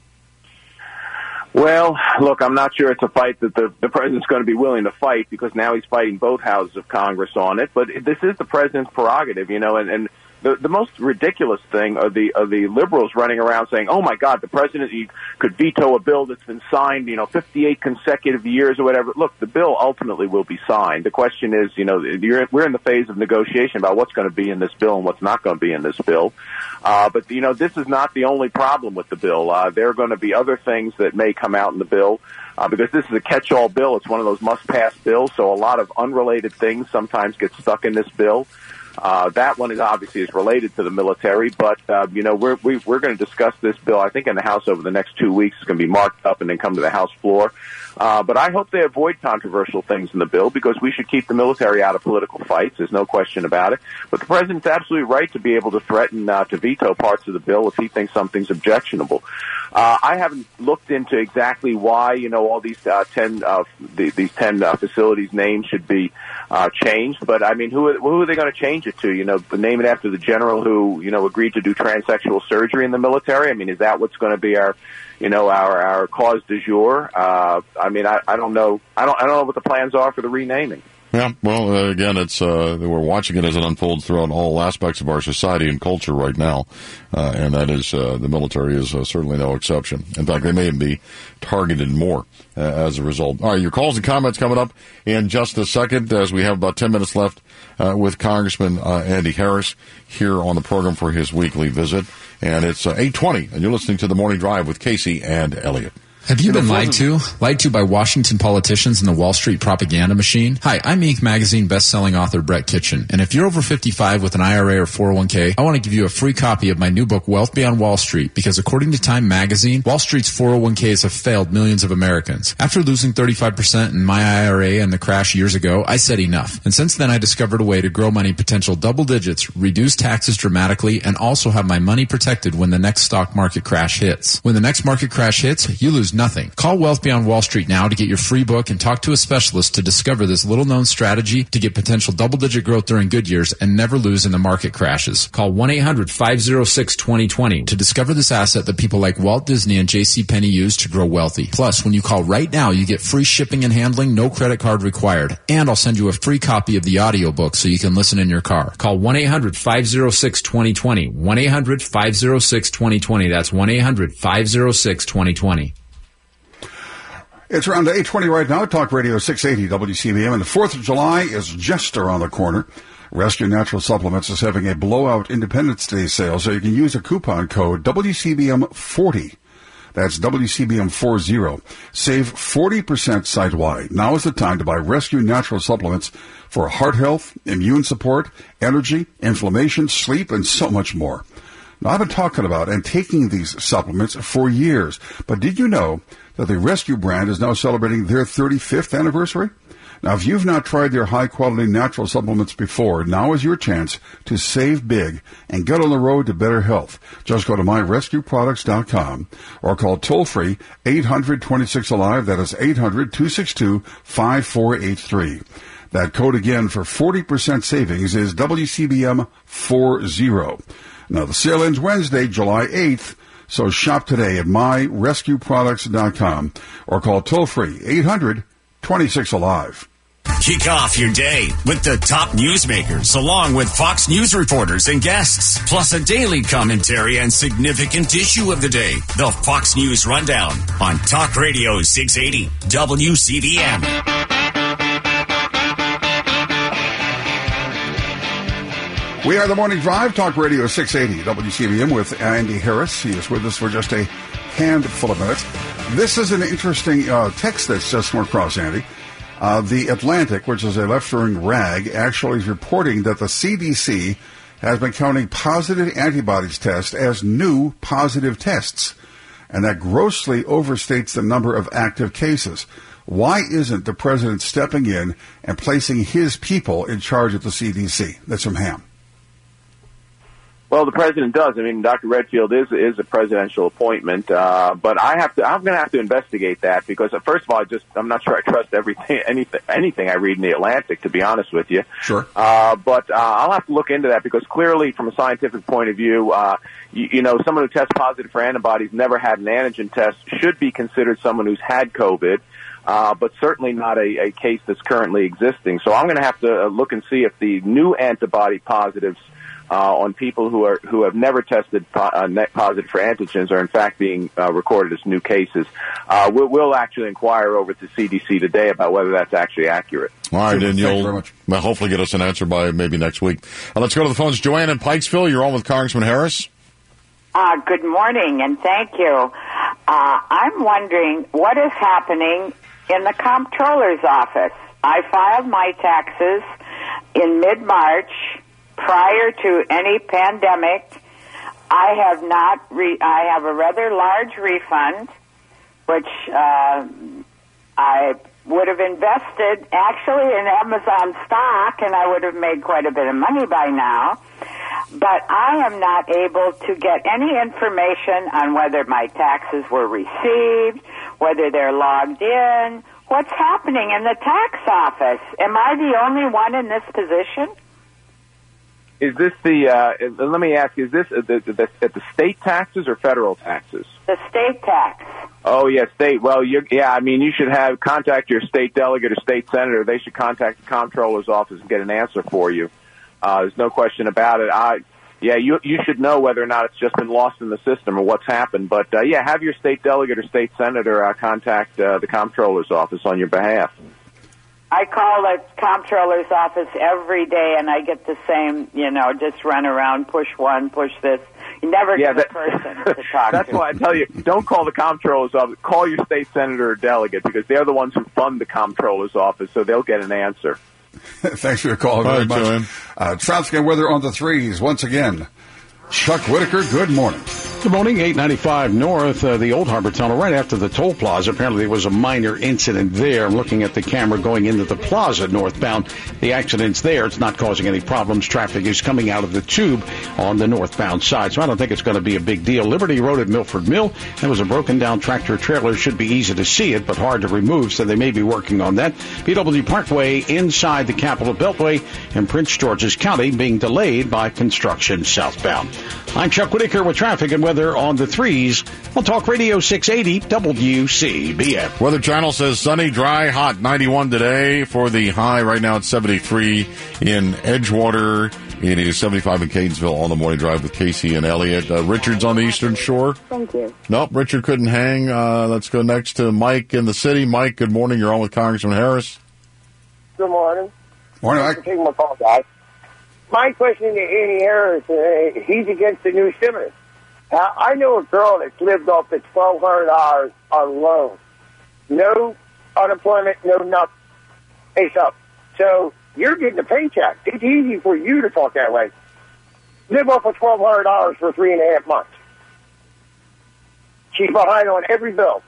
Well, look, I'm not sure it's a fight that the, the president's going to be willing to fight because now he's fighting both houses of Congress on it. But this is the president's prerogative, you know, and, and the, the most ridiculous thing are the, are the liberals running around saying, oh, my God, the president he could veto a bill that's been signed, you know, fifty-eight consecutive years or whatever. Look, the bill ultimately will be signed. The question is, you know, you're, we're in the phase of negotiation about what's going to be in this bill and what's not going to be in this bill. Uh, but, you know, this is not the only problem with the bill. Uh, there are going to be other things that may come out in the bill uh, because this is a catch-all bill. It's one of those must-pass bills, so a lot of unrelated things sometimes get stuck in this bill. Uh, that one is obviously is related to the military, but, uh, you know, we're, we, we're going to discuss this bill, I think, in the House over the next two weeks. It's going to be marked up and then come to the House floor. Uh, but I hope they avoid controversial things in the bill because we should keep the military out of political fights. There's no question about it. But the president's absolutely right to be able to threaten uh, to veto parts of the bill if he thinks something's objectionable. Uh, I haven't looked into exactly why, you know, all these uh, ten, uh, the, these ten uh, facilities' names should be uh, changed. But I mean, who who are they going to change it to? You know, name it after the general who, you know, agreed to do transsexual surgery in the military. I mean, is that what's going to be our, you know, our our cause du jour? Uh, I mean, I, I don't know. I don't I don't know what the plans are for the renaming. Yeah, well, uh, again, it's uh, we're watching it as it unfolds throughout all aspects of our society and culture right now, uh, and that is uh, the military is uh, certainly no exception. In fact, they may be targeted more uh, as a result. All right, your calls and comments coming up in just a second as we have about ten minutes left uh, with Congressman uh, Andy Harris here on the program for his weekly visit. And it's uh, eight twenty, and you're listening to The Morning Drive with Casey and Elliot. Have you In the been lied to? flood- Lied to by Washington politicians and the Wall Street propaganda machine? Hi, I'm Inc magazine best-selling author Brett Kitchen, and if you're over fifty-five with an I R A or four oh one k, I want to give you a free copy of my new book, Wealth Beyond Wall Street, because according to Time magazine, Wall Street's four oh one k's have failed millions of Americans. After losing thirty-five percent in my I R A and the crash years ago, I said enough. And since then, I discovered a way to grow money potential double digits, reduce taxes dramatically, and also have my money protected when the next stock market crash hits. When the next market crash hits, you lose nothing. Call Wealth Beyond Wall Street now to get your free book and talk to a specialist to discover this little-known strategy to get potential double-digit growth during good years and never lose in the market crashes. Call one eight hundred five oh six two oh two oh to discover this asset that people like Walt Disney and J C Penney use to grow wealthy. Plus, when you call right now, you get free shipping and handling, no credit card required. And I'll send you a free copy of the audiobook so you can listen in your car. Call one eight hundred five oh six two oh two oh. one eight hundred five oh six two oh two oh. That's one eight hundred five oh six two oh two oh. It's around eight twenty right now. Talk Radio six eighty W C B M, and the fourth of July is just around the corner. Rescue Natural Supplements is having a blowout Independence Day sale, so you can use a coupon code W C B M forty. That's W C B M forty. Save forty percent site-wide. Now is the time to buy Rescue Natural Supplements for heart health, immune support, energy, inflammation, sleep, and so much more. Now, I've been talking about and taking these supplements for years, but did you know that the Rescue brand is now celebrating their thirty-fifth anniversary? Now, if you've not tried their high-quality natural supplements before, now is your chance to save big and get on the road to better health. Just go to my rescue products dot com or call toll-free eight hundred twenty-six alive. That is eight hundred two six two five four eight three. That code again for forty percent savings is W C B M forty. Now, the sale ends Wednesday, July eighth. So shop today at my rescue products dot com or call toll-free eight hundred twenty-six alive. Kick off your day with the top newsmakers, along with Fox News reporters and guests, plus a daily commentary and significant issue of the day. The Fox News Rundown on Talk Radio six eighty W C B M. We are the Morning Drive, Talk Radio six eighty W C B M with Andy Harris. He is with us for just a handful of minutes. This is an interesting uh, text that's just come across, Andy. Uh, the Atlantic, which is a left-wing rag, actually is reporting that the C D C has been counting positive antibodies tests as new positive tests, and that grossly overstates the number of active cases. Why isn't the president stepping in and placing his people in charge of the C D C? That's from Ham. Well, the president does. I mean, Doctor Redfield is is a presidential appointment, uh, but I have to. I'm going to have to investigate that because, uh, first of all, I just I'm not sure I trust everything, anything, anything I read in the Atlantic. To be honest with you, sure. Uh, but uh, I'll have to look into that because clearly, from a scientific point of view, uh, you, you know, someone who tests positive for antibodies, never had an antigen test, should be considered someone who's had COVID. Uh, but certainly not a, a case that's currently existing. So I'm going to have to look and see if the new antibody positives Uh, on people who are who have never tested po- uh, net positive for antigens are in fact being uh, recorded as new cases. Uh, we'll, we'll actually inquire over at the C D C today about whether that's actually accurate. All right, and Thank you you'll well, hopefully get us an answer by maybe next week. Uh, let's go to the phones. Joanne in Pikesville, you're on with Congressman Harris. Uh, good morning, and thank you. Uh, I'm wondering what is happening in the comptroller's office. I filed my taxes in mid-March. Prior to any pandemic, I have not. Re- I have a rather large refund, which uh, I would have invested actually in Amazon stock, and I would have made quite a bit of money by now. But I am not able to get any information on whether my taxes were received, whether they're logged in, what's happening in the tax office. Am I the only one in this position? Is this the, uh, let me ask, is this at the, the, at the state taxes or federal taxes? The state tax. Oh, yeah, state. Well, you're, yeah, I mean, you should have, contact your state delegate or state senator. They should contact the comptroller's office and get an answer for you. Uh, there's no question about it. I, yeah, you, you should know whether or not it's just been lost in the system or what's happened. But, uh, yeah, have your state delegate or state senator uh, contact uh, the comptroller's office on your behalf. I call the comptroller's office every day, and I get the same, you know, just run around, push one, push this. never Yeah, the that- person to talk That's to. why I tell you, don't call the comptroller's office. Call your state senator or delegate, because they're the ones who fund the comptroller's office, so they'll get an answer. Thanks for your call very All right, much. Joanne. Uh, traffic and weather on the threes once again. Chuck Whitaker, good morning. Good morning, eight ninety-five North, uh, the Old Harbor Tunnel, right after the toll plaza. Apparently there was a minor incident there. I'm looking at the camera going into the plaza northbound. The accident's there. It's not causing any problems. Traffic is coming out of the tube on the northbound side, so I don't think it's going to be a big deal. Liberty Road at Milford Mill, there was a broken down tractor trailer. Should be easy to see it, but hard to remove, so they may be working on that. P W Parkway inside the Capitol Beltway in Prince George's County being delayed by construction southbound. I'm Chuck Whitaker with traffic and weather on the threes on Talk Radio six eighty W C B M. Weather Channel says sunny, dry, hot, ninety-one today for the high. Right now it's seventy-three in Edgewater. It is seventy-five in Catonsville on the morning drive with Casey and Elliot. Uh, Richard's on the Eastern Shore. Thank you. Nope, Richard couldn't hang. Uh, let's go next to Mike in the city. Mike, good morning. You're on with Congressman Harris. Good morning. Morning, Thanks for taking my call, guys. My question to Andy Harris, uh, he's against the new stimulus. Uh, I know a girl that's lived off the twelve hundred dollars on loan. No unemployment, no nothing. It's up. So you're getting a paycheck. It's easy for you to talk that way. Live off of twelve hundred dollars for three and a half months. She's behind on every bill.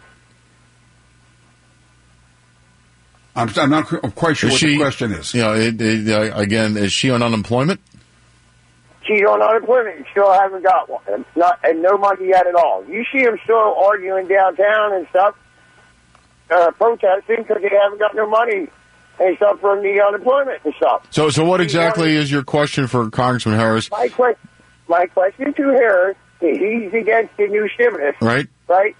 I'm, I'm not quite sure Is what she- the question is. You know, it, it, uh, again, is she on unemployment? She's on unemployment and still haven't got one. And, not, and no money yet at all. You see them still arguing downtown and stuff, uh, protesting because they haven't got no money and stuff from the unemployment and stuff. So, so what exactly is your question for Congressman Harris? My, que- my question to Harris, he's against the new stimulus, Right? right?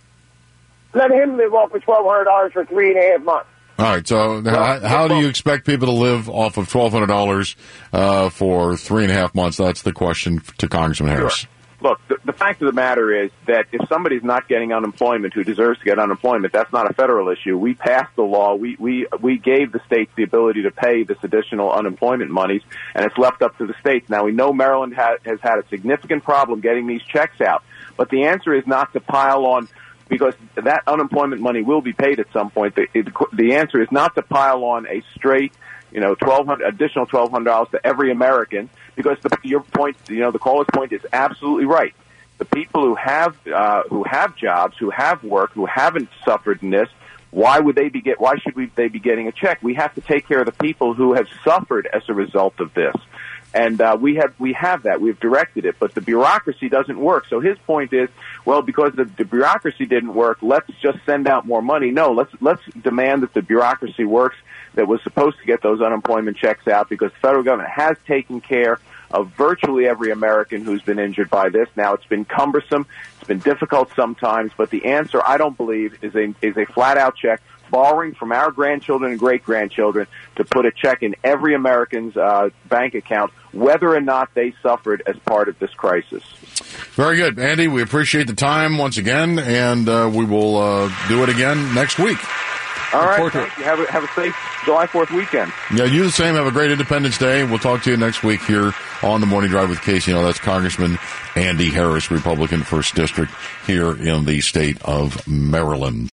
Let him live off of twelve hundred dollars for three and a half months. All right. So, how, how do you expect people to live off of twelve hundred dollars uh, for three and a half months? That's the question to Congressman Harris. Look, the, the fact of the matter is that if somebody's not getting unemployment who deserves to get unemployment, that's not a federal issue. We passed the law. We we we gave the states the ability to pay this additional unemployment monies, and it's left up to the states. Now, we know Maryland ha- has had a significant problem getting these checks out, but the answer is not to pile on, because that unemployment money will be paid at some point. The, it, the answer is not to pile on a straight, you know, twelve hundred additional twelve hundred dollars to every American, because the, your point, you know, the caller's point is absolutely right. The people who have uh, who have jobs, who have work, who haven't suffered in this, why would they be get? Why should we, they be getting a check? We have to take care of the people who have suffered as a result of this. And uh, we have we have that. We've directed it, but the bureaucracy doesn't work. So his point is, well, because the, the bureaucracy didn't work, let's just send out more money. No, let's let's demand that the bureaucracy works, that was supposed to get those unemployment checks out, because the federal government has taken care of virtually every American who's been injured by this. Now, it's been cumbersome, it's been difficult sometimes, but the answer, I don't believe, is a is a flat-out check, borrowing from our grandchildren and great-grandchildren to put a check in every American's uh, bank account, whether or not they suffered as part of this crisis. Very good, Andy. We appreciate the time once again, and uh, we will uh, do it again next week. All right, thank you. Have a, have a safe July fourth weekend. Yeah, you the same. Have a great Independence Day. We'll talk to you next week here on the Morning Drive with Casey. You know, that's Congressman Andy Harris, Republican, first District here in the state of Maryland.